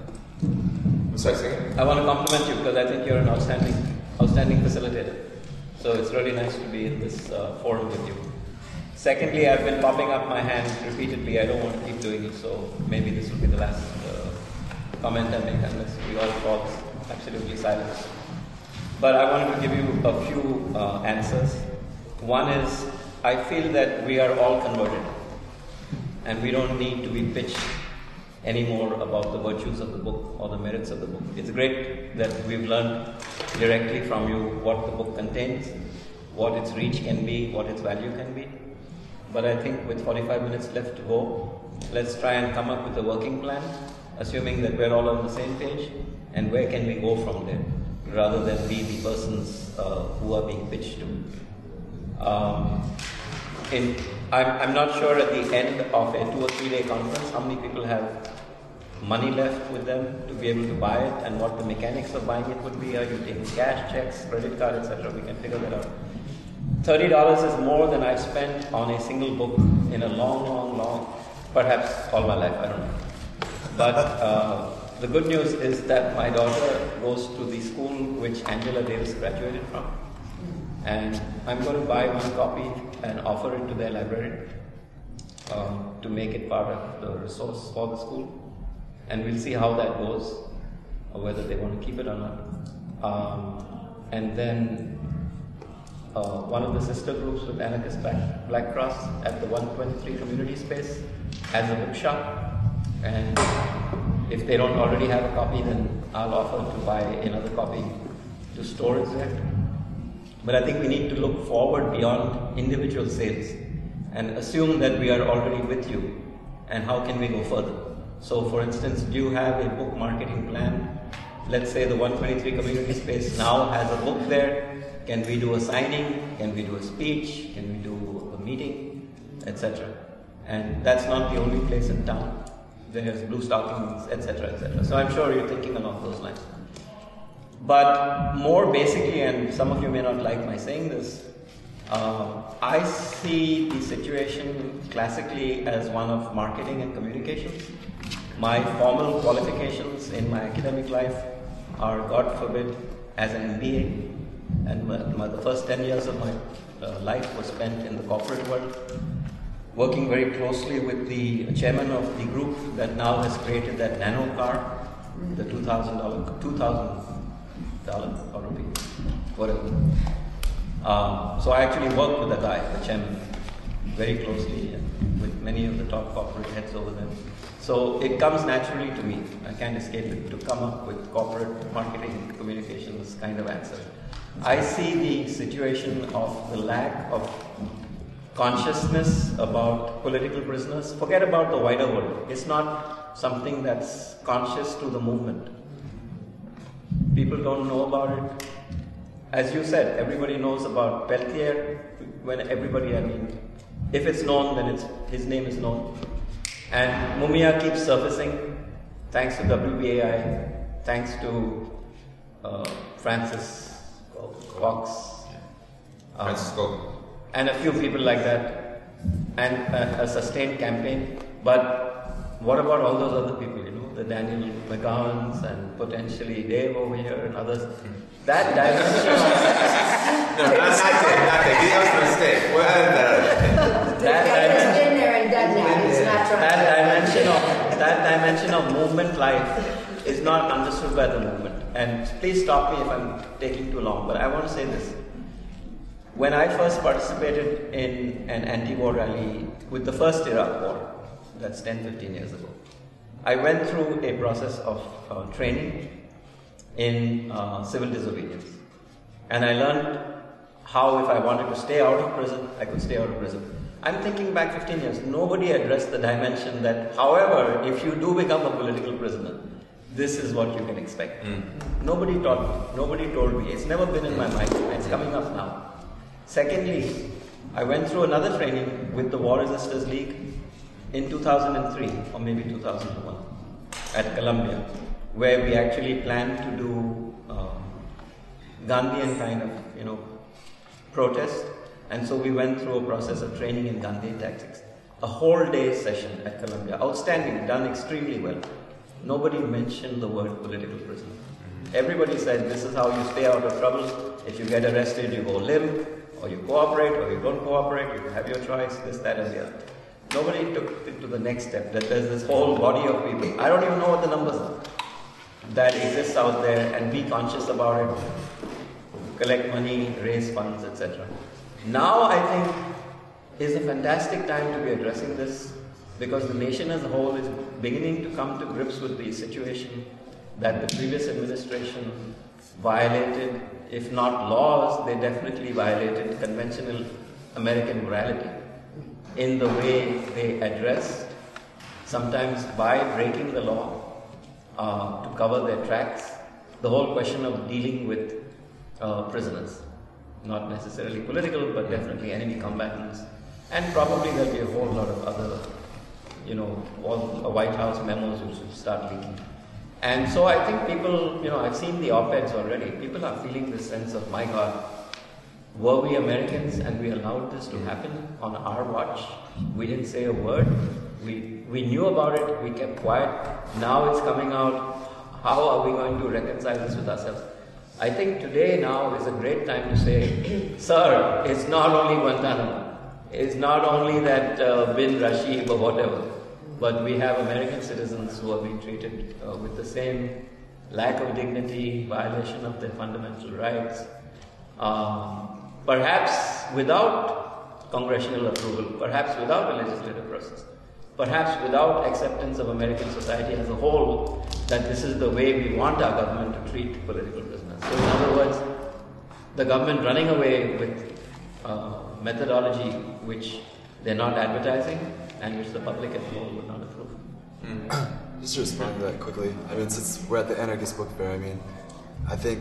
I want to compliment you because I think you're an outstanding facilitator. So it's really nice to be in this forum with you. Secondly, I've been popping up my hand repeatedly. I don't want to keep doing it, so maybe this will be the last comment I make unless we all fall absolutely silent. But I wanted to give you a few answers. One is, I feel that we are all converted and we don't need to be pitched anymore about the virtues of the book or the merits of the book. It's great that we've learned directly from you what the book contains, what its reach can be, what its value can be. But I think with 45 minutes left to go, let's try and come up with a working plan, assuming that we're all on the same page, and where can we go from there, rather than be the persons who are being pitched to. I'm not sure at the end of a 2 or 3 day conference how many people have money left with them to be able to buy it and what the mechanics of buying it would be. Are you taking cash, checks, credit card, etc.? We can figure that out. $30 is more than I've spent on a single book in a long, perhaps all my life, I don't know. But the good news is that my daughter goes to the school which Angela Davis graduated from. And I'm going to buy one copy and offer it to their library to make it part of the resource for the school. And we'll see how that goes, or whether they want to keep it or not. And then one of the sister groups with Anarchist Black Cross at the 123 community space has a bookshop. And if they don't already have a copy, then I'll offer to buy another copy to store it there. But I think we need to look forward beyond individual sales and assume that we are already with you, and how can we go further. So for instance, do you have a book marketing plan? Let's say the 123 community space now has a book there. Can we do a signing? Can we do a speech? Can we do a meeting? Etc. And that's not the only place in town. There's Blue Stockings, etc., etc. So I'm sure you're thinking along those lines. But more basically, and some of you may not like my saying this, I see the situation classically as one of marketing and communications. My formal qualifications in my academic life are, God forbid, as an MBA. And the first 10 years of my life was spent in the corporate world, working very closely with the chairman of the group that now has created that nano car, the $2,000 or rupee, whatever. So I actually worked with the guy, the chairman, very closely, and with many of the top corporate heads over there. So it comes naturally to me. I can't escape it, to come up with corporate marketing communications kind of answer. I see the situation of the lack of consciousness about political prisoners. Forget about the wider world. It's not something that's conscious to the movement. People don't know about it. As you said, everybody knows about Peltier. When everybody, I mean, if it's known, then his name is known. And Mumia keeps surfacing, thanks to WBAI, thanks to Francis Cox, and a few people like that, and a sustained campaign. But what about all those other people, the Daniel McGowans and potentially Dave over here and others? That dimension of... No, not Dave. That was a mistake. We'll edit that dimension of movement life is not understood by the movement. And please stop me if I'm taking too long, but I want to say this. When I first participated in an anti-war rally with the first Iraq war, that's 10-15 years ago, I went through a process of training in civil disobedience. And I learned how, if I wanted to stay out of prison, I could stay out of prison. I'm thinking back 15 years, nobody addressed the dimension that, however, if you do become a political prisoner, this is what you can expect. Nobody taught me, nobody told me. It's never been in my mind, and it's coming up now. Secondly, I went through another training with the War Resisters League in 2003, or maybe 2001, at Columbia, where we actually planned to do Gandhian kind of, protest. And so we went through a process of training in Gandhian tactics. A whole day session at Columbia. Outstanding, done extremely well. Nobody mentioned the word political prisoner. Everybody said, this is how you stay out of trouble. If you get arrested, you go limp, or you cooperate, or you don't cooperate, you have your choice, this, that, and the other. Nobody took it to the next step, that there's this whole body of people. I don't even know what the numbers are that exists out there, and be conscious about it, collect money, raise funds, etc. Now I think is a fantastic time to be addressing this, because the nation as a whole is beginning to come to grips with the situation that the previous administration violated, if not laws, they definitely violated conventional American morality in the way they addressed, sometimes by breaking the law to cover their tracks, the whole question of dealing with prisoners. Not necessarily political, but definitely enemy combatants. And probably there'll be a whole lot of other, all the White House memos which will start leaking. And so I think people, I've seen the op-eds already. People are feeling this sense of, my God, were we Americans and we allowed this to happen on our watch? We didn't say a word. We knew about it. We kept quiet. Now it's coming out. How are we going to reconcile this with ourselves? I think today now is a great time to say, sir, it's not only Guantanamo. It's not only that bin Rashid or whatever. But we have American citizens who are being treated with the same lack of dignity, violation of their fundamental rights. Perhaps without congressional approval, perhaps without a legislative process, perhaps without acceptance of American society as a whole, that this is the way we want our government to treat political prisoners. So in other words, the government running away with methodology which they're not advertising and which the public at home would not approve. Just to respond to that quickly, since we're at the Anarchist Book Fair, I think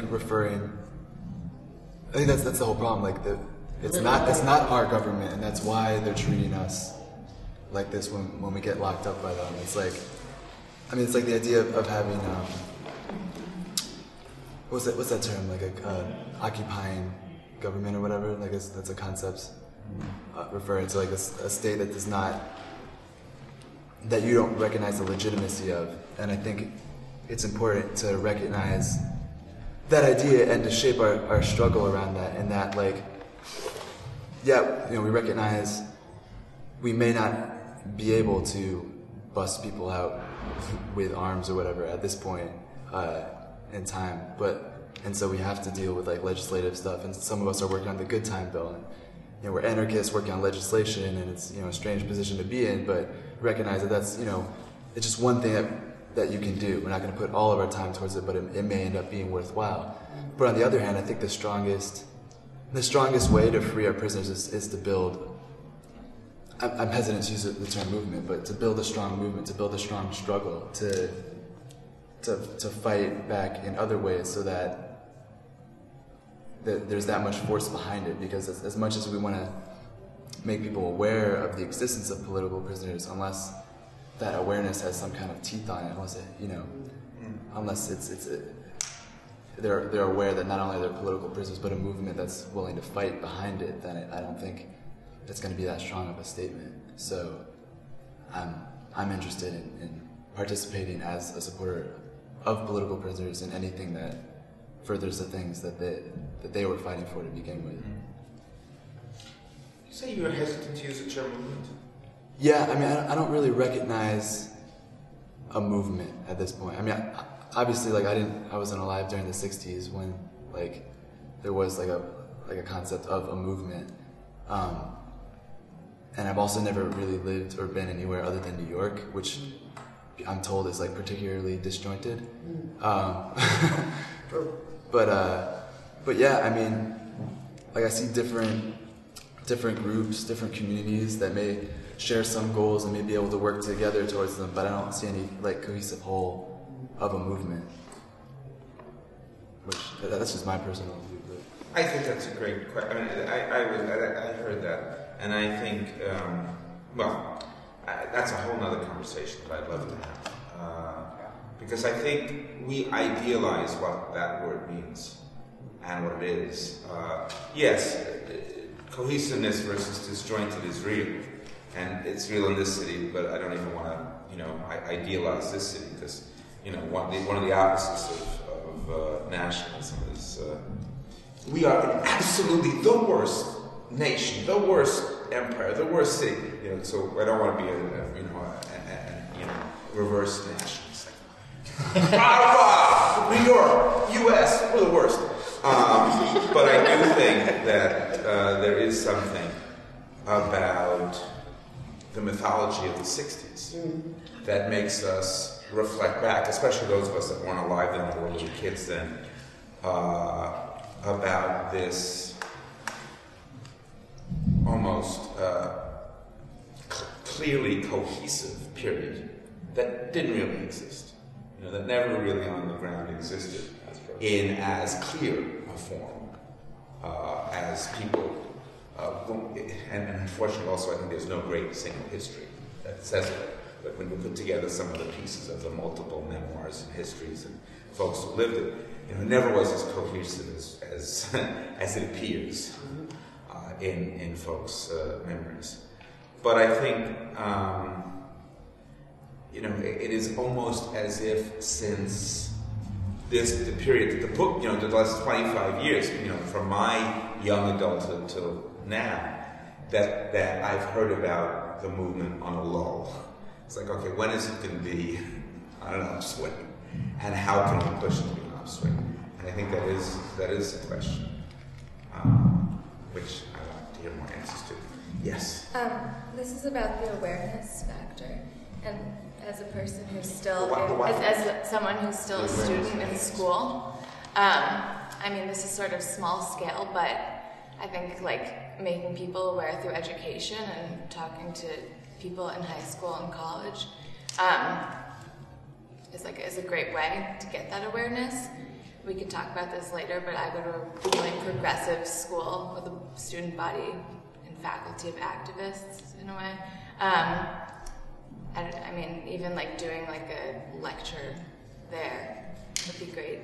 that's the whole problem. It's not our government, and that's why they're treating us like this when we get locked up by them. It's like the idea of having what's that term? Occupying government or whatever. That's a concept referring to a state that does not, that you don't recognize the legitimacy of. And I think it's important to recognize that idea and to shape our struggle around that. And that, we recognize we may not be able to bust people out with arms or whatever at this point in time, and so we have to deal with legislative stuff. And some of us are working on the Good Time Bill, and we're anarchists working on legislation, and it's a strange position to be in, but recognize that that's it's just one thing that you can do. We're not going to put all of our time towards it, but it may end up being worthwhile. But on the other hand, I think the strongest way to free our prisoners is to build. I'm hesitant to use the term movement, but to build a strong movement, to build a strong struggle, to fight back in other ways, so that there's that much force behind it. Because as much as we want to make people aware of the existence of political prisoners, unless that awareness has some kind of teeth on it, unless they're aware that not only they're political prisoners, but a movement that's willing to fight behind it, then I don't think it's going to be that strong of a statement. So I'm interested in participating as a supporter of political prisoners in anything that furthers the things that they were fighting for to begin with. You say you're hesitant to use the term movement? Yeah, I don't really recognize a movement at this point. obviously, I wasn't alive during the '60s when there was a like a concept of a movement. And I've also never really lived or been anywhere other than New York, which I'm told is like particularly disjointed. But yeah, I mean, like I see different groups, different communities that may share some goals and may be able to work together towards them, but I don't see any like cohesive whole of a movement. Which that's just my personal view. But. I think that's a great question. I mean, I heard that, and I think that's a whole other conversation that I'd love to have, because I think we idealize what that word means and what it is. Yes, cohesiveness versus disjointed is real, and it's real in this city. But I don't even want to, idealize this city because, one of the opposites of nationalism is we are absolutely the worst nation, the worst empire, the worst city. So I don't want to be a reverse nationalist. New York, U.S., we're the worst. But I do think that there is something about the mythology of the 60s that makes us reflect back, especially those of us that weren't alive then or were little kids then, about this almost clearly cohesive period that didn't really exist, that never really on the ground existed in as clear a form as people, and unfortunately also I think there's no great single history that says it, but when you put together some of the pieces of the multiple memoirs and histories and folks who lived it, it never was as cohesive as it appears in folks' memories. But I think it is almost as if since the period, the book, the last 25 years, from my young adulthood till now, that I've heard about the movement on a lull. It's like, okay, when is it going to be on an upswing, and how can we push it to be an upswing? And I think that is a question, which I want to hear more answers to. Yes. This is about the awareness factor, and as a person who's still, as someone who's still a student in school, this is sort of small scale, but I think making people aware through education and talking to people in high school and college is a great way to get that awareness. We can talk about this later, but I go to a really progressive school with a student body and faculty of activists in a way. Even doing a lecture there would be great.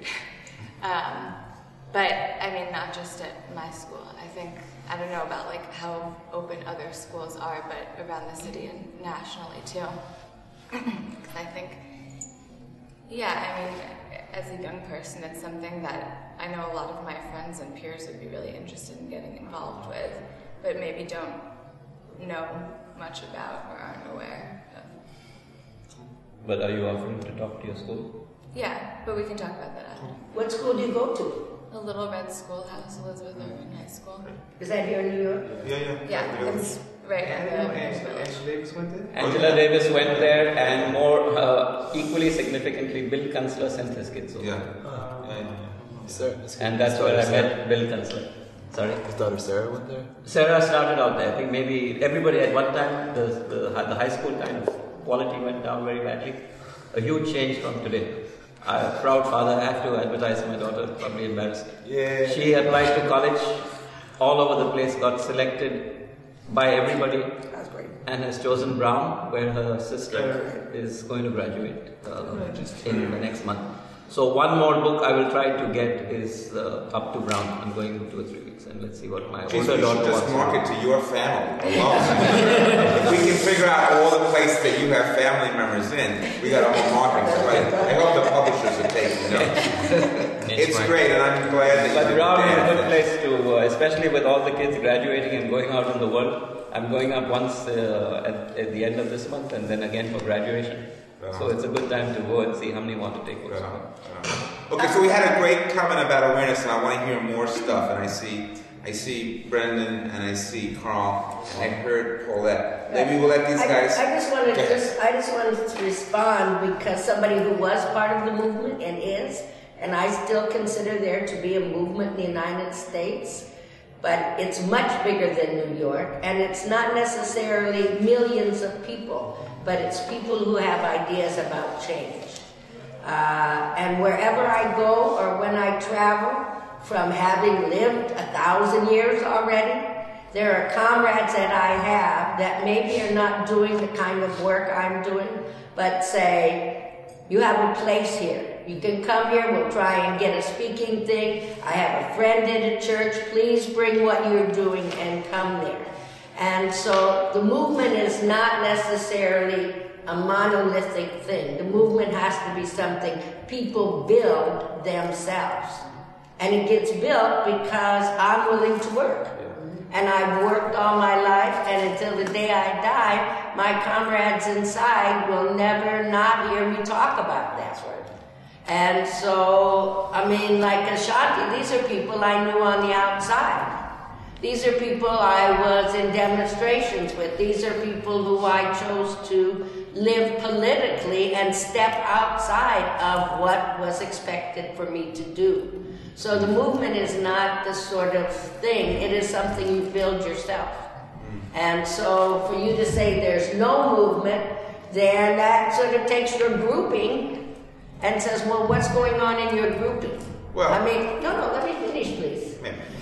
But not just at my school. I don't know about how open other schools are, but around the city and nationally too. Because I think, as a young person, it's something that I know a lot of my friends and peers would be really interested in getting involved with, but maybe don't know much about or aren't aware of. But are you offering to talk to your school? Yeah, but we can talk about that after. What school do you go to? A Little Red Schoolhouse, Elizabeth Irving High School. Is that here in New York? Yeah, it's right in the Angela Davis went there? Angela Davis went there, and more equally significantly, Bill Kunstler sent his kids over. And that's where I met Bill Kunstler. Sorry? His daughter Sarah went there? Sarah started out there. I think maybe everybody at one time, the high school kind of quality went down very badly. A huge change from today. I'm a proud father. I have to advertise my daughter, probably embarrassed. Yeah. She applied to college all over the place, got selected by everybody. That's great. And has chosen Brown, where her sister is going to graduate in the next month. So one more book I will try to get is Up to Brown. I'm going in 2 or 3 weeks, and let's see what my older daughter wants. You should just market to your family alone. If we can figure out all the places that you have family members in, we got a whole marketing. So I hope the publishers are taking notes. It's great, and I'm glad that But Brown is a good place to, especially with all the kids graduating and going out in the world. I'm going up once at the end of this month, and then again for graduation. So it's a good time to go and see how many want to take books. Okay, so we had a great comment about awareness, and I want to hear more stuff. And I see I see Brendan and I see Carl, and I heard Paulette. Maybe we'll let these guys. I just wanted to respond because somebody who was part of the movement and is, and I still consider there to be a movement in the United States, but it's much bigger than New York, and it's not necessarily millions of people, but it's people who have ideas about change. And wherever I go or when I travel, from having lived 1,000 years already, there are comrades that I have that maybe are not doing the kind of work I'm doing, but say, you have a place here. You can come here, we'll try and get a speaking thing. I have a friend in a church, please bring what you're doing and come there. And so the movement is not necessarily a monolithic thing. The movement has to be something people build themselves. And it gets built because I'm willing to work. And I've worked all my life, and until the day I die, my comrades inside will never not hear me talk about that. And so, I mean, like Ashanti, these are people I knew on the outside. These are people I was in demonstrations with. These are people who I chose to live politically and step outside of what was expected for me to do. So the movement is not the sort of thing, it is something you build yourself. And so for you to say there's no movement, then that sort of takes your grouping and says, well, what's going on in your grouping? Well, I mean, no, let me finish, please.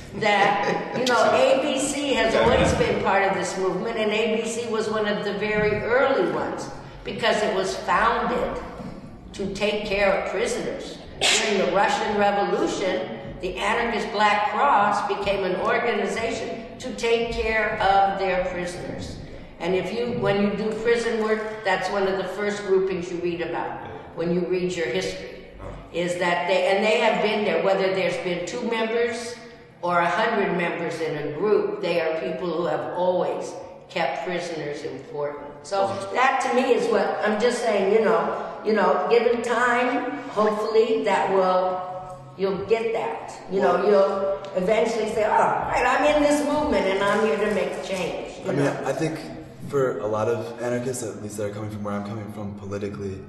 That, ABC has always been part of this movement, and ABC was one of the very early ones because it was founded to take care of prisoners. During the Russian Revolution, the Anarchist Black Cross became an organization to take care of their prisoners. And when you do prison work, that's one of the first groupings you read about when you read your history, is that they have been there, whether there's been 2 members or 100 members in a group, they are people who have always kept prisoners important. So that to me is what I'm just saying, given time, hopefully you'll get that. You'll eventually say, all right, I'm in this movement and I'm here to make change. I think for a lot of anarchists, at least that are coming from where I'm coming from politically,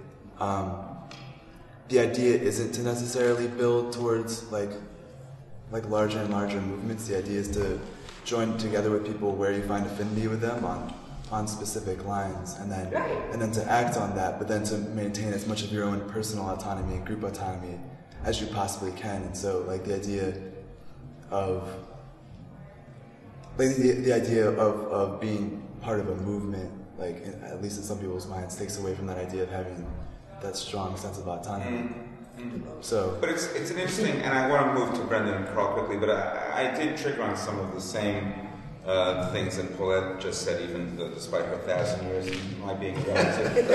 the idea isn't to necessarily build towards like larger and larger movements. The idea is to join together with people where you find affinity with them on specific lines, and then to act on that, but then to maintain as much of your own personal autonomy and group autonomy as you possibly can. And so the idea of of being part of a movement, at least in some people's minds, takes away from that idea of having that strong sense of autonomy. But it's an interesting, and I want to move to Brendan and Carl quickly, but I did trigger on some of the same things that Paulette just said, even despite her 1,000 years, my being relative youth.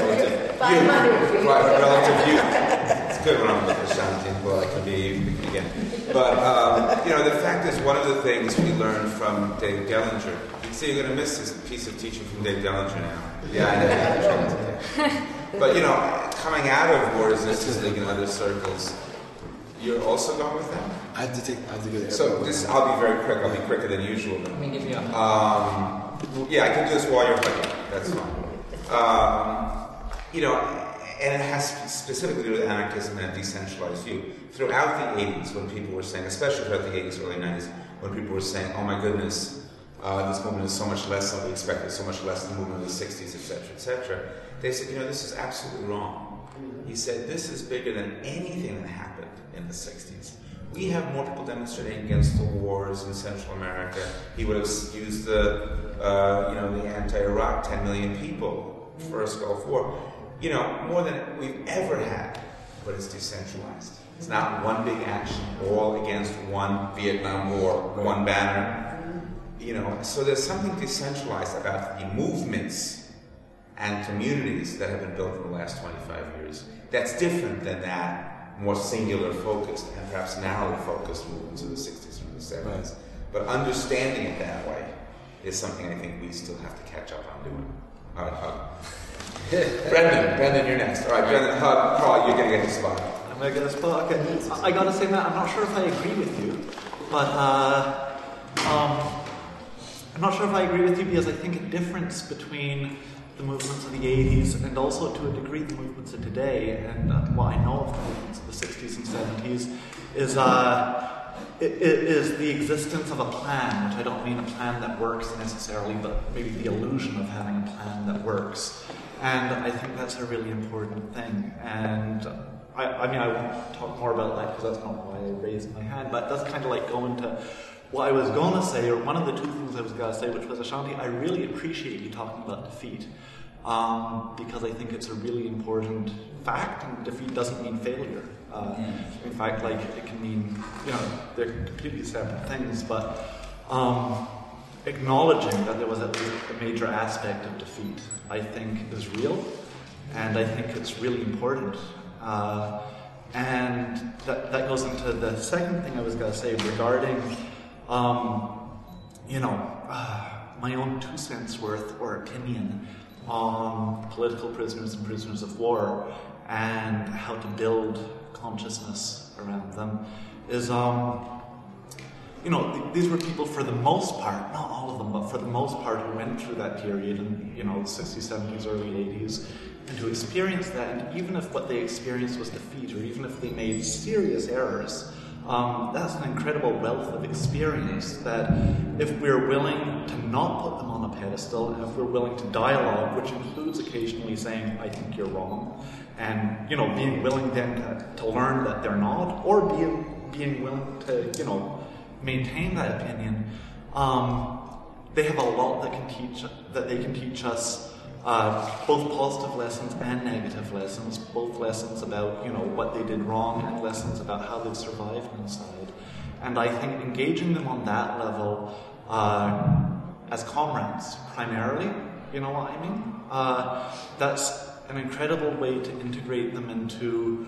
It's good when I'm with Ashanti and Paulette can be again. But the fact is, one of the things we learned from Dave Dellinger. See, you're going to miss this piece of teaching from Dave Dellinger now. Yeah, I know. But coming out of War Resistance League and other circles, you're also going with them? I have to go there. So I'll be very quick. I'll be quicker than usual. Let me give you a yeah, I can do this while you're hugging. That's fine. And it has specifically to do with anarchism and a decentralized view. Throughout the 80s, when people were saying, especially throughout the 80s, early 90s, when people were saying, oh my goodness, this movement is so much less than we expected, so much less than the movement of the 60s, etc., they said, this is absolutely wrong. He said, this is bigger than anything that happened in the 60s. We have more people demonstrating against the wars in Central America. He would have used the anti-Iraq 10 million people, first Gulf War. More than we've ever had, but it's decentralized. It's not one big action, all against one Vietnam War, one banner. So there's something decentralized about the movements and communities that have been built in the last 25 years. That's different than that more singular focused and perhaps narrowly focused movements of the 60s and the 70s. Right. But understanding it that way is something I think we still have to catch up on doing. All right, hug. Brendan, you're next. All right, Brendan, hug. Carl, you're going to get the spot. I'm going to get a spot. Okay. I got to say, Matt, I'm not sure if I agree with you, but I'm not sure if I agree with you, because I think a difference between the movements of the 80s and also to a degree the movements of today, and what I know of the movements of the 60s and 70s, is the existence of a plan, which I don't mean a plan that works necessarily, but maybe the illusion of having a plan that works. And I think that's a really important thing. And I mean, I won't talk more about that because that's not why I raised my hand, but it does kind of like go into what I was going to say, or one of the two things I was going to say, which was, Ashanti, I really appreciate you talking about defeat, because I think it's a really important fact, and defeat doesn't mean failure. In fact, like, it can mean, they're completely separate things, but acknowledging that there was at least a major aspect of defeat, I think, is real, and I think it's really important. And that goes into the second thing I was going to say regarding my own 2 cents worth or opinion on political prisoners and prisoners of war and how to build consciousness around them is, these were people, for the most part, not all of them, but for the most part, who went through that period in, the 60s, 70s, early 80s, and who experienced that, and even if what they experienced was defeat, or even if they made serious errors, that's an incredible wealth of experience that if we're willing to not put them on a pedestal, and if we're willing to dialogue, which includes occasionally saying, I think you're wrong, and, being willing then to learn that they're not, or being willing to, maintain that opinion, they have a lot that they can teach us, both positive lessons and negative lessons, both lessons about, what they did wrong and lessons about how they've survived inside. And I think engaging them on that level as comrades, primarily, you know what I mean? That's an incredible way to integrate them into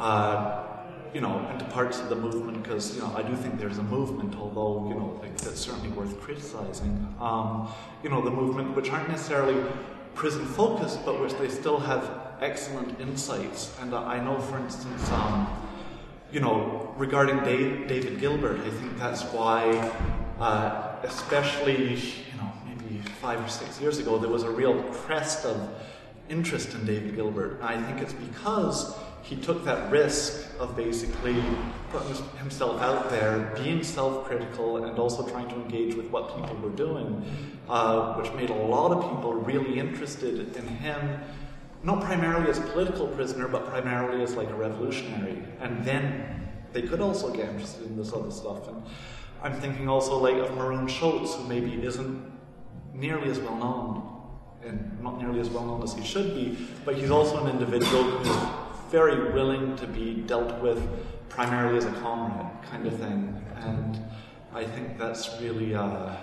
into parts of the movement, because, I do think there's a movement, although, that's certainly worth criticizing. The movement, which aren't necessarily prison-focused, but which they still have excellent insights. And I know, for instance, regarding David Gilbert, I think that's why, especially, maybe 5 or 6 years ago, there was a real crest of interest in David Gilbert. And I think it's because he took that risk of basically putting himself out there, being self-critical, and also trying to engage with what people were doing, which made a lot of people really interested in him, not primarily as a political prisoner, but primarily as like a revolutionary. And then they could also get interested in this other stuff. And I'm thinking also like of Maroon Schultz, who maybe isn't nearly as well known, and not nearly as well known as he should be, but he's also an individual who's very willing to be dealt with primarily as a comrade kind of thing. And I think that's really,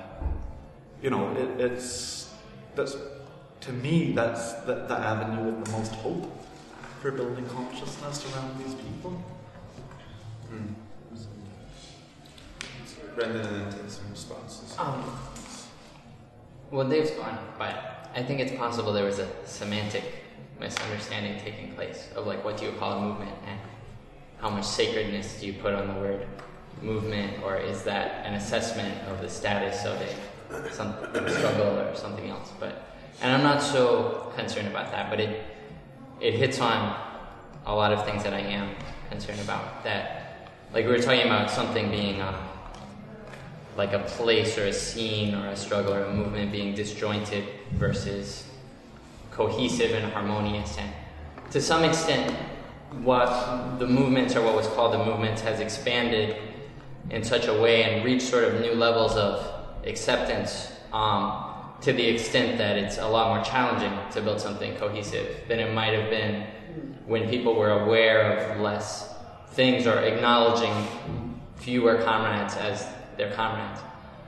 to me, that's the avenue with the most hope for building consciousness around these people. Brendan, and then take some responses. Well, Dave's gone, but I think it's possible there was a semantic misunderstanding taking place of like what do you call a movement and how much sacredness do you put on the word movement, or is that an assessment of the status of a struggle or something else? And I'm not so concerned about that, but it hits on a lot of things that I am concerned about. That, like we were talking about something being like a place or a scene or a struggle or a movement being disjointed versus cohesive and harmonious, and to some extent what the movements, or what was called the movements, has expanded in such a way and reached sort of new levels of acceptance, to the extent that it's a lot more challenging to build something cohesive than it might have been when people were aware of less things or acknowledging fewer comrades as their comrades.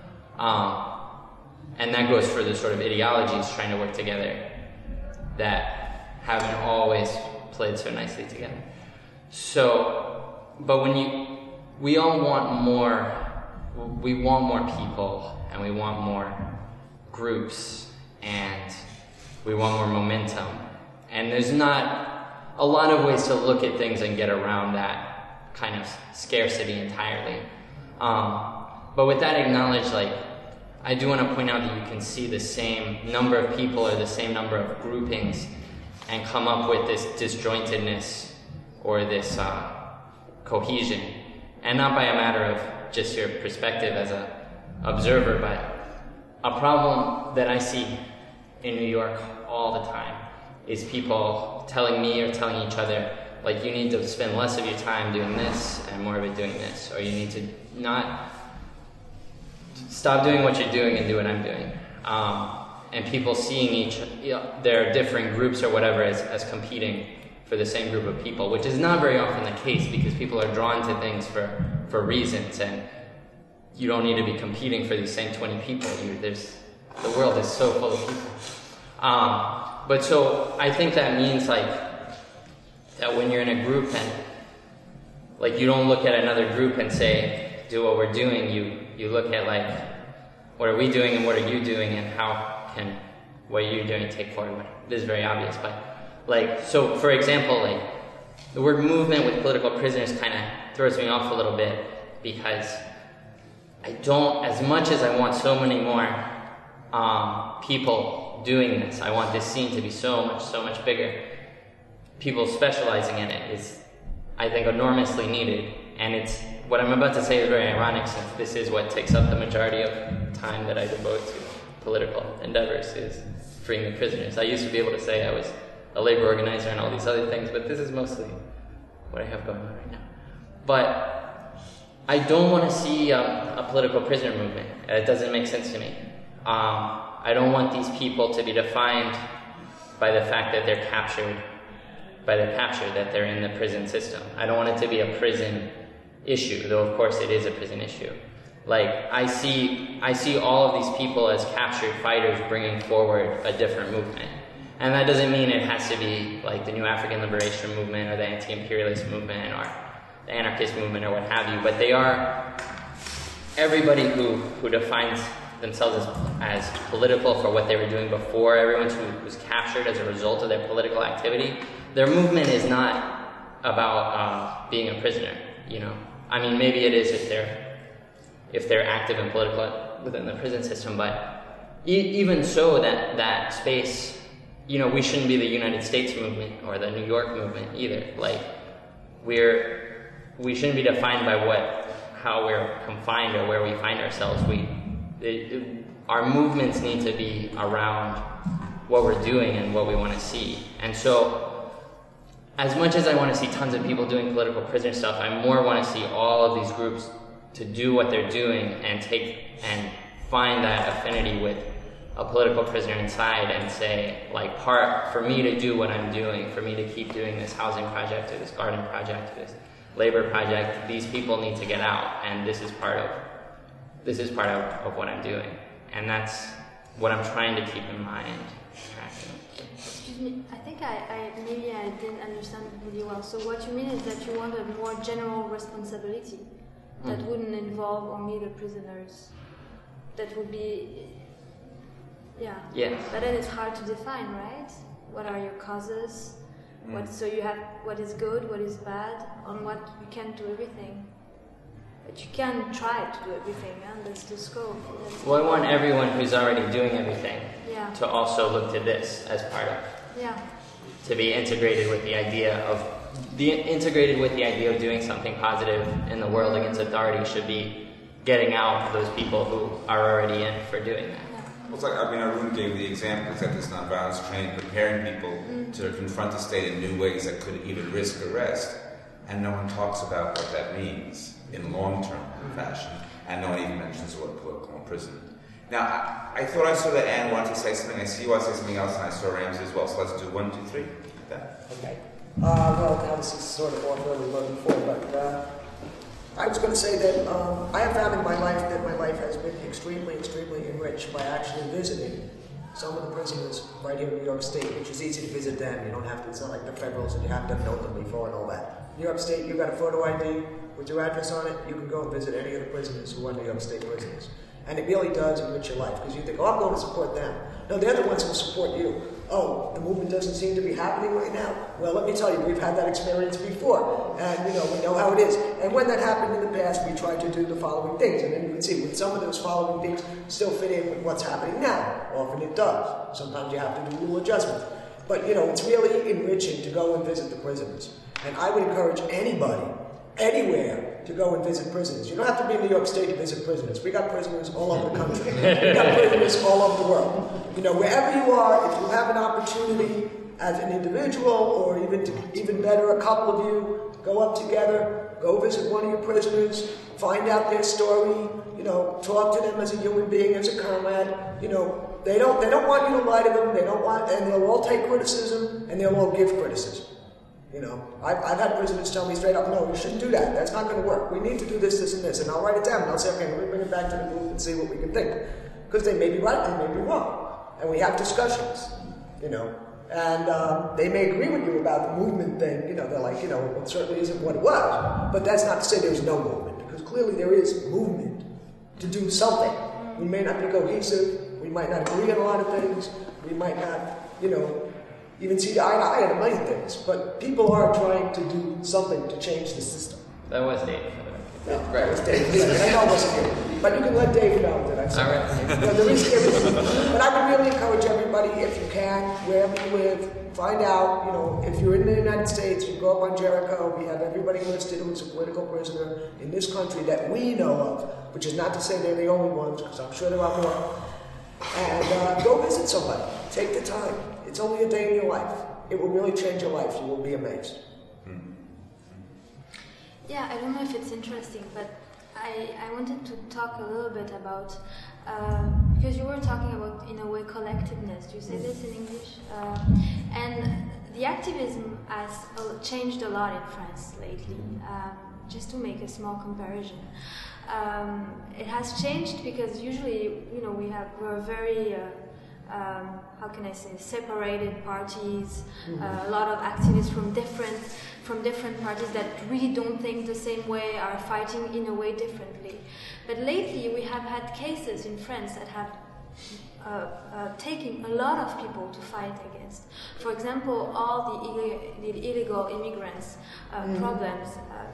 And that goes for the sort of ideologies trying to work together that haven't always played so nicely together. So, but we all want more, we want more people, and we want more groups, and we want more momentum. And there's not a lot of ways to look at things and get around that kind of scarcity entirely. But with that acknowledged, like, I do want to point out that you can see the same number of people or the same number of groupings and come up with this disjointedness or this cohesion. And not by a matter of just your perspective as an observer, but a problem that I see in New York all the time is people telling me or telling each other, like, you need to spend less of your time doing this and more of it doing this, or you need to not stop doing what you're doing and do what I'm doing. And people seeing their different groups or whatever as competing for the same group of people, which is not very often the case because people are drawn to things for reasons, and you don't need to be competing for these same 20 people. The world is so full of people. But so I think that means like that when you're in a group and like you don't look at another group and say, do what we're doing, you look at like, what are we doing and what are you doing and how can what you're doing take forward? This is very obvious, but like, so for example, like the word movement with political prisoners kind of throws me off a little bit because I don't, as much as I want so many more people doing this, I want this scene to be so much bigger. People specializing in it is, I think, enormously needed. And it's, what I'm about to say is very ironic since this is what takes up the majority of time that I devote to political endeavors, is freeing the prisoners. I used to be able to say I was a labor organizer and all these other things, but this is mostly what I have going on right now. But I don't want to see a political prisoner movement. It doesn't make sense to me. I don't want these people to be defined by the fact that they're captured, by their capture, that they're in the prison system. I don't want it to be a prison issue, though of course it is a prison issue. Like, I see all of these people as captured fighters bringing forward a different movement. And that doesn't mean it has to be like the New African Liberation Movement or the anti-imperialist movement or the anarchist movement or what have you, but they are everybody who defines themselves as political for what they were doing before, everyone who was captured as a result of their political activity. Their movement is not about being a prisoner, you know. I mean, maybe it is if they're active and political within the prison system, but even so, that space, you know, we shouldn't be the United States movement or the New York movement either. Like, we shouldn't be defined by how we're confined or where we find ourselves. Our movements need to be around what we're doing and what we want to see. And so, as much as I want to see tons of people doing political prisoner stuff, I more want to see all of these groups to do what they're doing and find that affinity with a political prisoner inside and say, like, for me to do what I'm doing, for me to keep doing this housing project or this garden project or this labor project, these people need to get out, and this is part of what I'm doing. And that's what I'm trying to keep in mind. Excuse me, I think maybe I didn't understand really well. So what you mean is that you want a more general responsibility that wouldn't involve only the prisoners. That would be, yeah. Yes. But then it's hard to define, right? What are your causes? So you have what is good, what is bad, on what you can't do everything. But you can try to do everything, and that's the scope. Well, I want everyone who's already doing everything to also look to this as part of. Yeah. To be integrated with the idea of doing something positive in the world against authority should be getting out those people who are already in for doing that. Well, it's like, I mean, Arun gave the examples that this nonviolence training, preparing people to confront the state in new ways that could even risk arrest, and no one talks about what that means in long-term fashion, and no one even mentions the word political imprisonment. Now, I thought I saw that Anne wanted to say something. I see you want to say something else, and I saw Ramsey as well. So let's do 1, 2, 3. Like that. Okay. Well, now this is sort of off where we were before, but I was going to say that I have found in my life that my life has been extremely, extremely enriched by actually visiting some of the prisoners right here in New York State, which is easy to visit them. You don't have to, it's not like the federals and you have to know them before and all that. New York State, you've got a photo ID with your address on it, you can go and visit any of the prisoners who are New York State prisoners. And it really does enrich your life, because you think, oh, I'm going to support them. No, they're the ones who will support you. oh, the movement doesn't seem to be happening right now. Well, let me tell you, we've had that experience before, and we know how it is. And when that happened in the past, we tried to do the following things, and then you can see with some of those following things still fit in with what's happening now. Often it does. Sometimes you have to do a little adjustment. But it's really enriching to go and visit the prisons. And I would encourage anybody, anywhere, to go and visit prisons. You don't have to be in New York State to visit prisoners. We got prisoners all over the country. We got prisoners all over the world. Wherever you are, if you have an opportunity as an individual, or even better, a couple of you, go up together, go visit one of your prisoners, find out their story, talk to them as a human being, as a comrade. They don't want you to lie to them. And they'll all take criticism, and they'll all give criticism. I've had prisoners tell me straight up, no, you shouldn't do that. That's not going to work. We need to do this, this, and this. And I'll write it down, and I'll say, okay, let me bring it back to the group and see what we can think. Because they may be right, they may be wrong. And we have discussions, And they may agree with you about the movement thing. They're like, it certainly isn't what it was. But that's not to say there's no movement. Because clearly there is movement to do something. We may not be cohesive. We might not agree on a lot of things. We might not, even see eye to eye on many things, but people are trying to do something to change the system. That was Dave. No, right, it was Dave. I know it wasn't you, but you can let Dave know that I said that. There is everything. But I would really encourage everybody, if you can, wherever you live, find out, if you're in the United States, you go up on Jericho, we have everybody listed who's a political prisoner in this country that we know of, which is not to say they're the only ones, because I'm sure there are more. And go visit somebody. Take the time. It's only a day in your life. It will really change your life. You will be amazed. Yeah, I don't know if it's interesting, but I wanted to talk a little bit about, because you were talking about, in a way, collectiveness. Do you say this in English? And the activism has changed a lot in France lately. Just to make a small comparison. It has changed because usually, we're very, how can I say, separated parties, a lot of activists from different parties that really don't think the same way, are fighting in a way differently. But lately we have had cases in France that have taken a lot of people to fight against. For example, all the illegal immigrants problems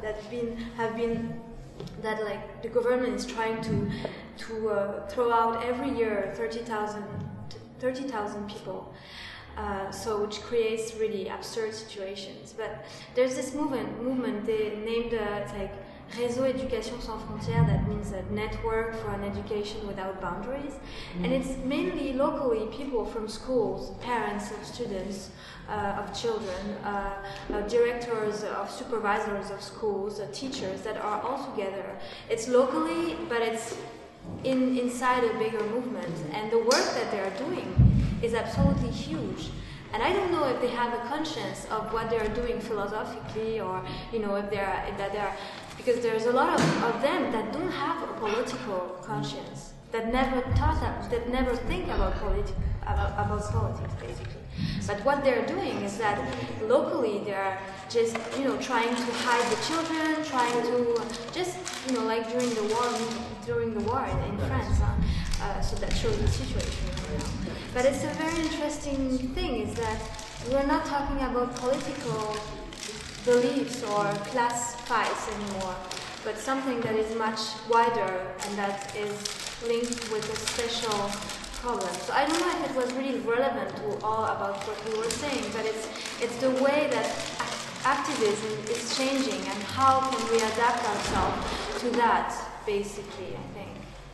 that like the government is trying to throw out every year 30,000 people, which creates really absurd situations. But there's this movement they named it's like Réseau Éducation Sans Frontières, that means a network for an education without boundaries. And it's mainly locally people from schools, parents of students, of children, directors, of supervisors of schools, teachers that are all together. It's locally, but it's inside a bigger movement. And the work that they are doing is absolutely huge. And I don't know if they have a conscience of what they are doing philosophically, or if they're because there's a lot of them that don't have a political conscience, that never think about politics basically. But what they're doing is that locally they're just trying to hide the children, trying to just like during the war in France. So that shows the situation right now. But it's a very interesting thing is that we're not talking about political beliefs or class fights anymore, but something that is much wider and that is linked with a special problem. So I don't know if it was really relevant to all about what we were saying, but it's the way that activism is changing and how can we adapt ourselves to that, basically, I think.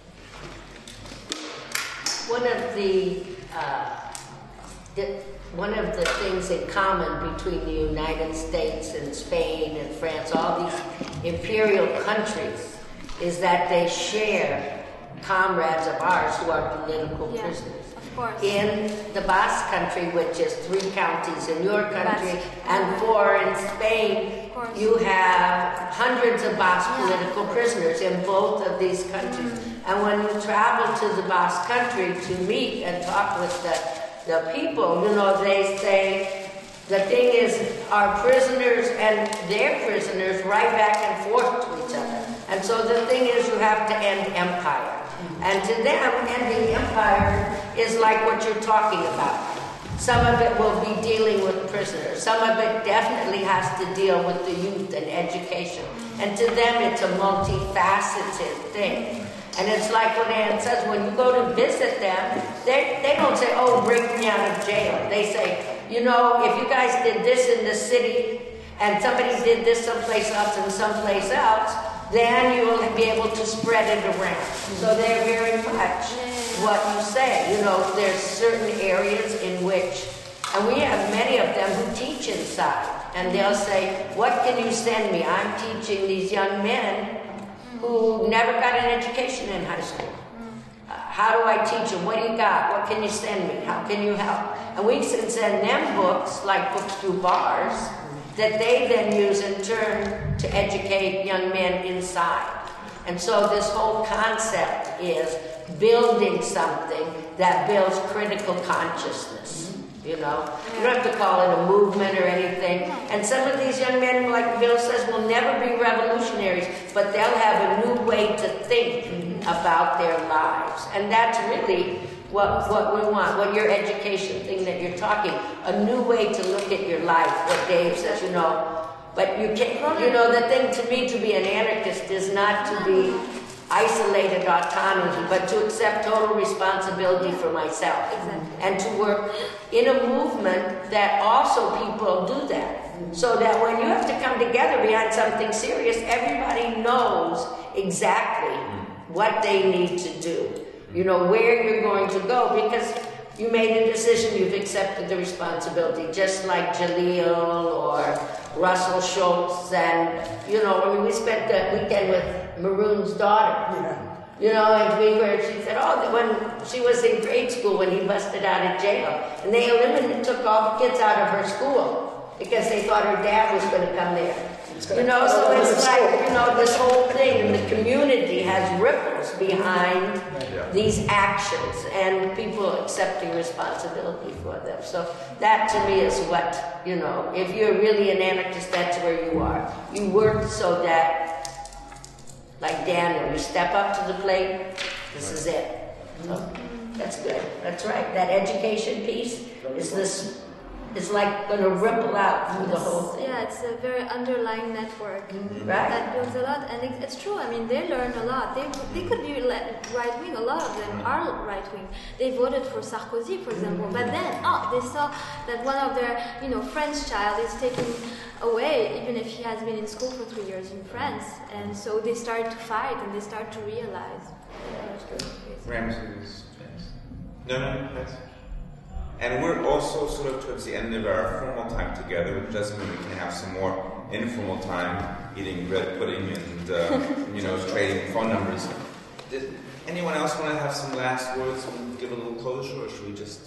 One of the things in common between the United States and Spain and France, all these imperial countries, is that they share comrades of ours who are political prisoners. Of course. In the Basque country, which is 3 counties in your country and 4 in Spain, you have hundreds of Basque political prisoners in both of these countries. And when you travel to the Basque country to meet and talk with the people, they say the thing is our prisoners and their prisoners right back and forth to each other. And so the thing is you have to end empire. And to them, ending empire is like what you're talking about. Some of it will be dealing with prisoners. Some of it definitely has to deal with the youth and education. And to them, it's a multifaceted thing. And it's like what Ann says, when you go to visit them, they don't say, oh, bring me out of jail. They say, you know, if you guys did this in the city and somebody did this someplace else and someplace else, then you will be able to spread it around. So they're very much what you say. You know, there's certain areas in which, and we have many of them who teach inside, and they'll say, what can you send me? I'm teaching these young men who never got an education in high school. How do I teach them? What do you got? What can you send me? How can you help? And we can send them books, like books through bars, that they then use in turn to educate young men inside. And so this whole concept is building something that builds critical consciousness. You know, you don't have to call it a movement or anything. And some of these young men, like Bill says, will never be revolutionaries, but they'll have a new way to think about their lives. And that's really what we want, what your education thing that you're talking, a new way to look at your life, what Dave says, you know. But you can't, you know, the thing to me to be an anarchist is not to be isolated autonomy, but to accept total responsibility for myself. And to work in a movement that also people do that. So that when you have to come together behind something serious, everybody knows exactly what they need to do. You know, where you're going to go, because you made a decision, you've accepted the responsibility, just like Jaleel or Russell Schultz, and, you know, I mean, we spent the weekend with Maroon's daughter. You know, and she said, oh, when she was in grade school when he busted out of jail, and they took all the kids out of her school because they thought her dad was going to come there. You know, so it's like, you know, this whole thing in the community has ripples behind these actions and people accepting responsibility for them. So that to me is what, you know, if you're really an anarchist, that's where you are. You work so that, like Daniel, you step up to the plate, this is it. So that's good. That's right. That education piece is this. It's like going to ripple out through the whole thing. Yeah, it's a very underlying network that builds a lot, and it's true. I mean, they learn a lot. They could be right wing. A lot of them are right wing. They voted for Sarkozy, for example, but then they saw that one of their French child is taken away, even if he has been in school for 3 years in France, and so they start to fight and they start to realize. Ramses. No, yes. And we're also sort of towards the end of our formal time together, which doesn't mean we can have some more informal time eating bread pudding and, trading phone numbers. Does anyone else want to have some last words and give a little closure, or should we just...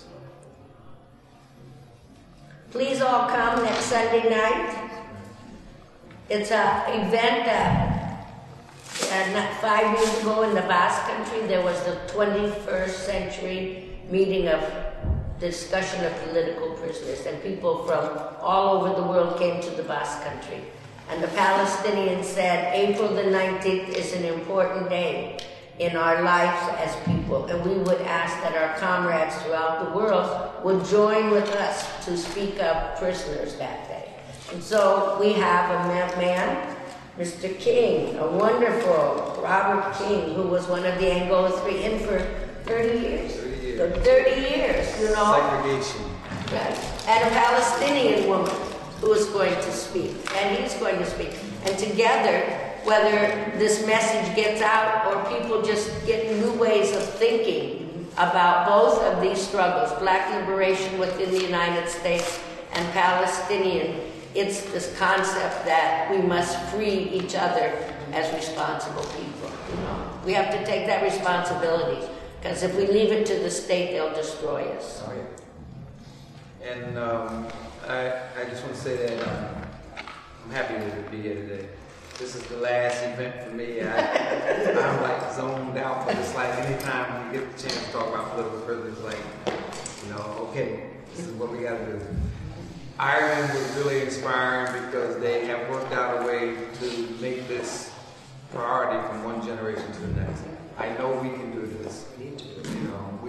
Please all come next Sunday night. It's an event that 5 years ago in the Basque Country, there was the 21st century meeting of discussion of political prisoners, and people from all over the world came to the Basque Country. And the Palestinians said April the 19th is an important day in our lives as people, and we would ask that our comrades throughout the world would join with us to speak up prisoners that day. And so we have a man, Mr. King, a wonderful Robert King, who was one of the Angola Three, in for 30 years. 30 years, Segregation. Right. And a Palestinian woman who is going to speak, and he's going to speak. And together, whether this message gets out or people just get new ways of thinking about both of these struggles, Black liberation within the United States and Palestinian, it's this concept that we must free each other as responsible people. We have to take that responsibility. Because if we leave it to the state, they'll destroy us. Oh, yeah. And I just want to say that I'm happy to be here today. This is the last event for me. I'm like zoned out, but it's like anytime we get the chance to talk about political prisoners, like, okay, this is what we got to do. Ireland was really inspiring because they have worked out a way to make this priority from one generation to the next. I know we can do this.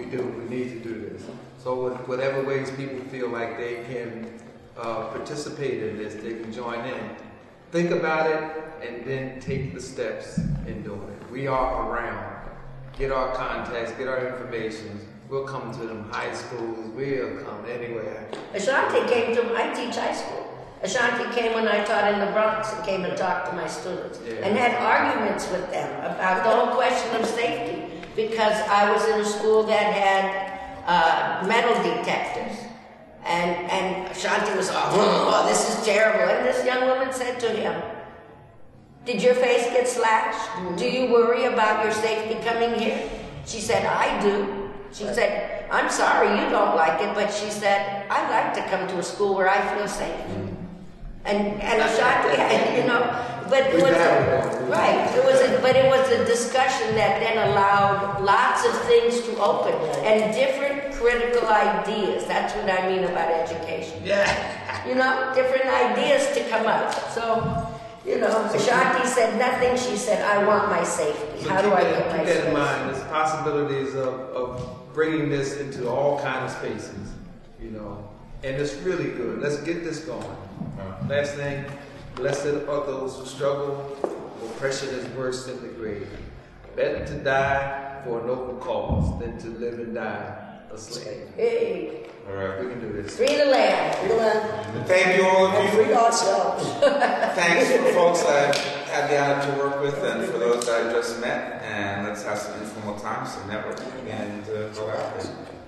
do. We need to do this. So whatever ways people feel like they can participate in this, they can join in. Think about it and then take the steps in doing it. We are around. Get our contacts, get our information. We'll come to them high schools. We'll come anywhere. Ashanti came to, I teach high school. Ashanti came when I taught in the Bronx and came and talked to my students and had arguments with them about the whole question of safety because I was in a school that had metal detectors. And Ashanti was, oh, this is terrible. And this young woman said to him, did your face get slashed? Do you worry about your safety coming here? She said, I do. She said, I'm sorry you don't like it, but she said, I like to come to a school where I feel safe. And Ashanti, you know, but it was but it was a discussion that then allowed lots of things to open and different critical ideas. That's what I mean about education. Yeah. You know, different ideas to come up. So, you know, Ashanti said nothing. She said, I want my safety. So how do I get my safety? Keep that in mind. There's possibilities of bringing this into all kinds of spaces, you know, and it's really good. Let's get this going. Last thing, blessed are those who struggle. Oppression is worse than the grave. Better to die for a noble cause than to live and die a slave. Hey. All right, we can do this. Free the land. Free the land. Thank you all of you. And free ourselves. Thanks for folks that I've had the honor to work with and for those that I just met. And let's have some informal time, some networking, and go out there.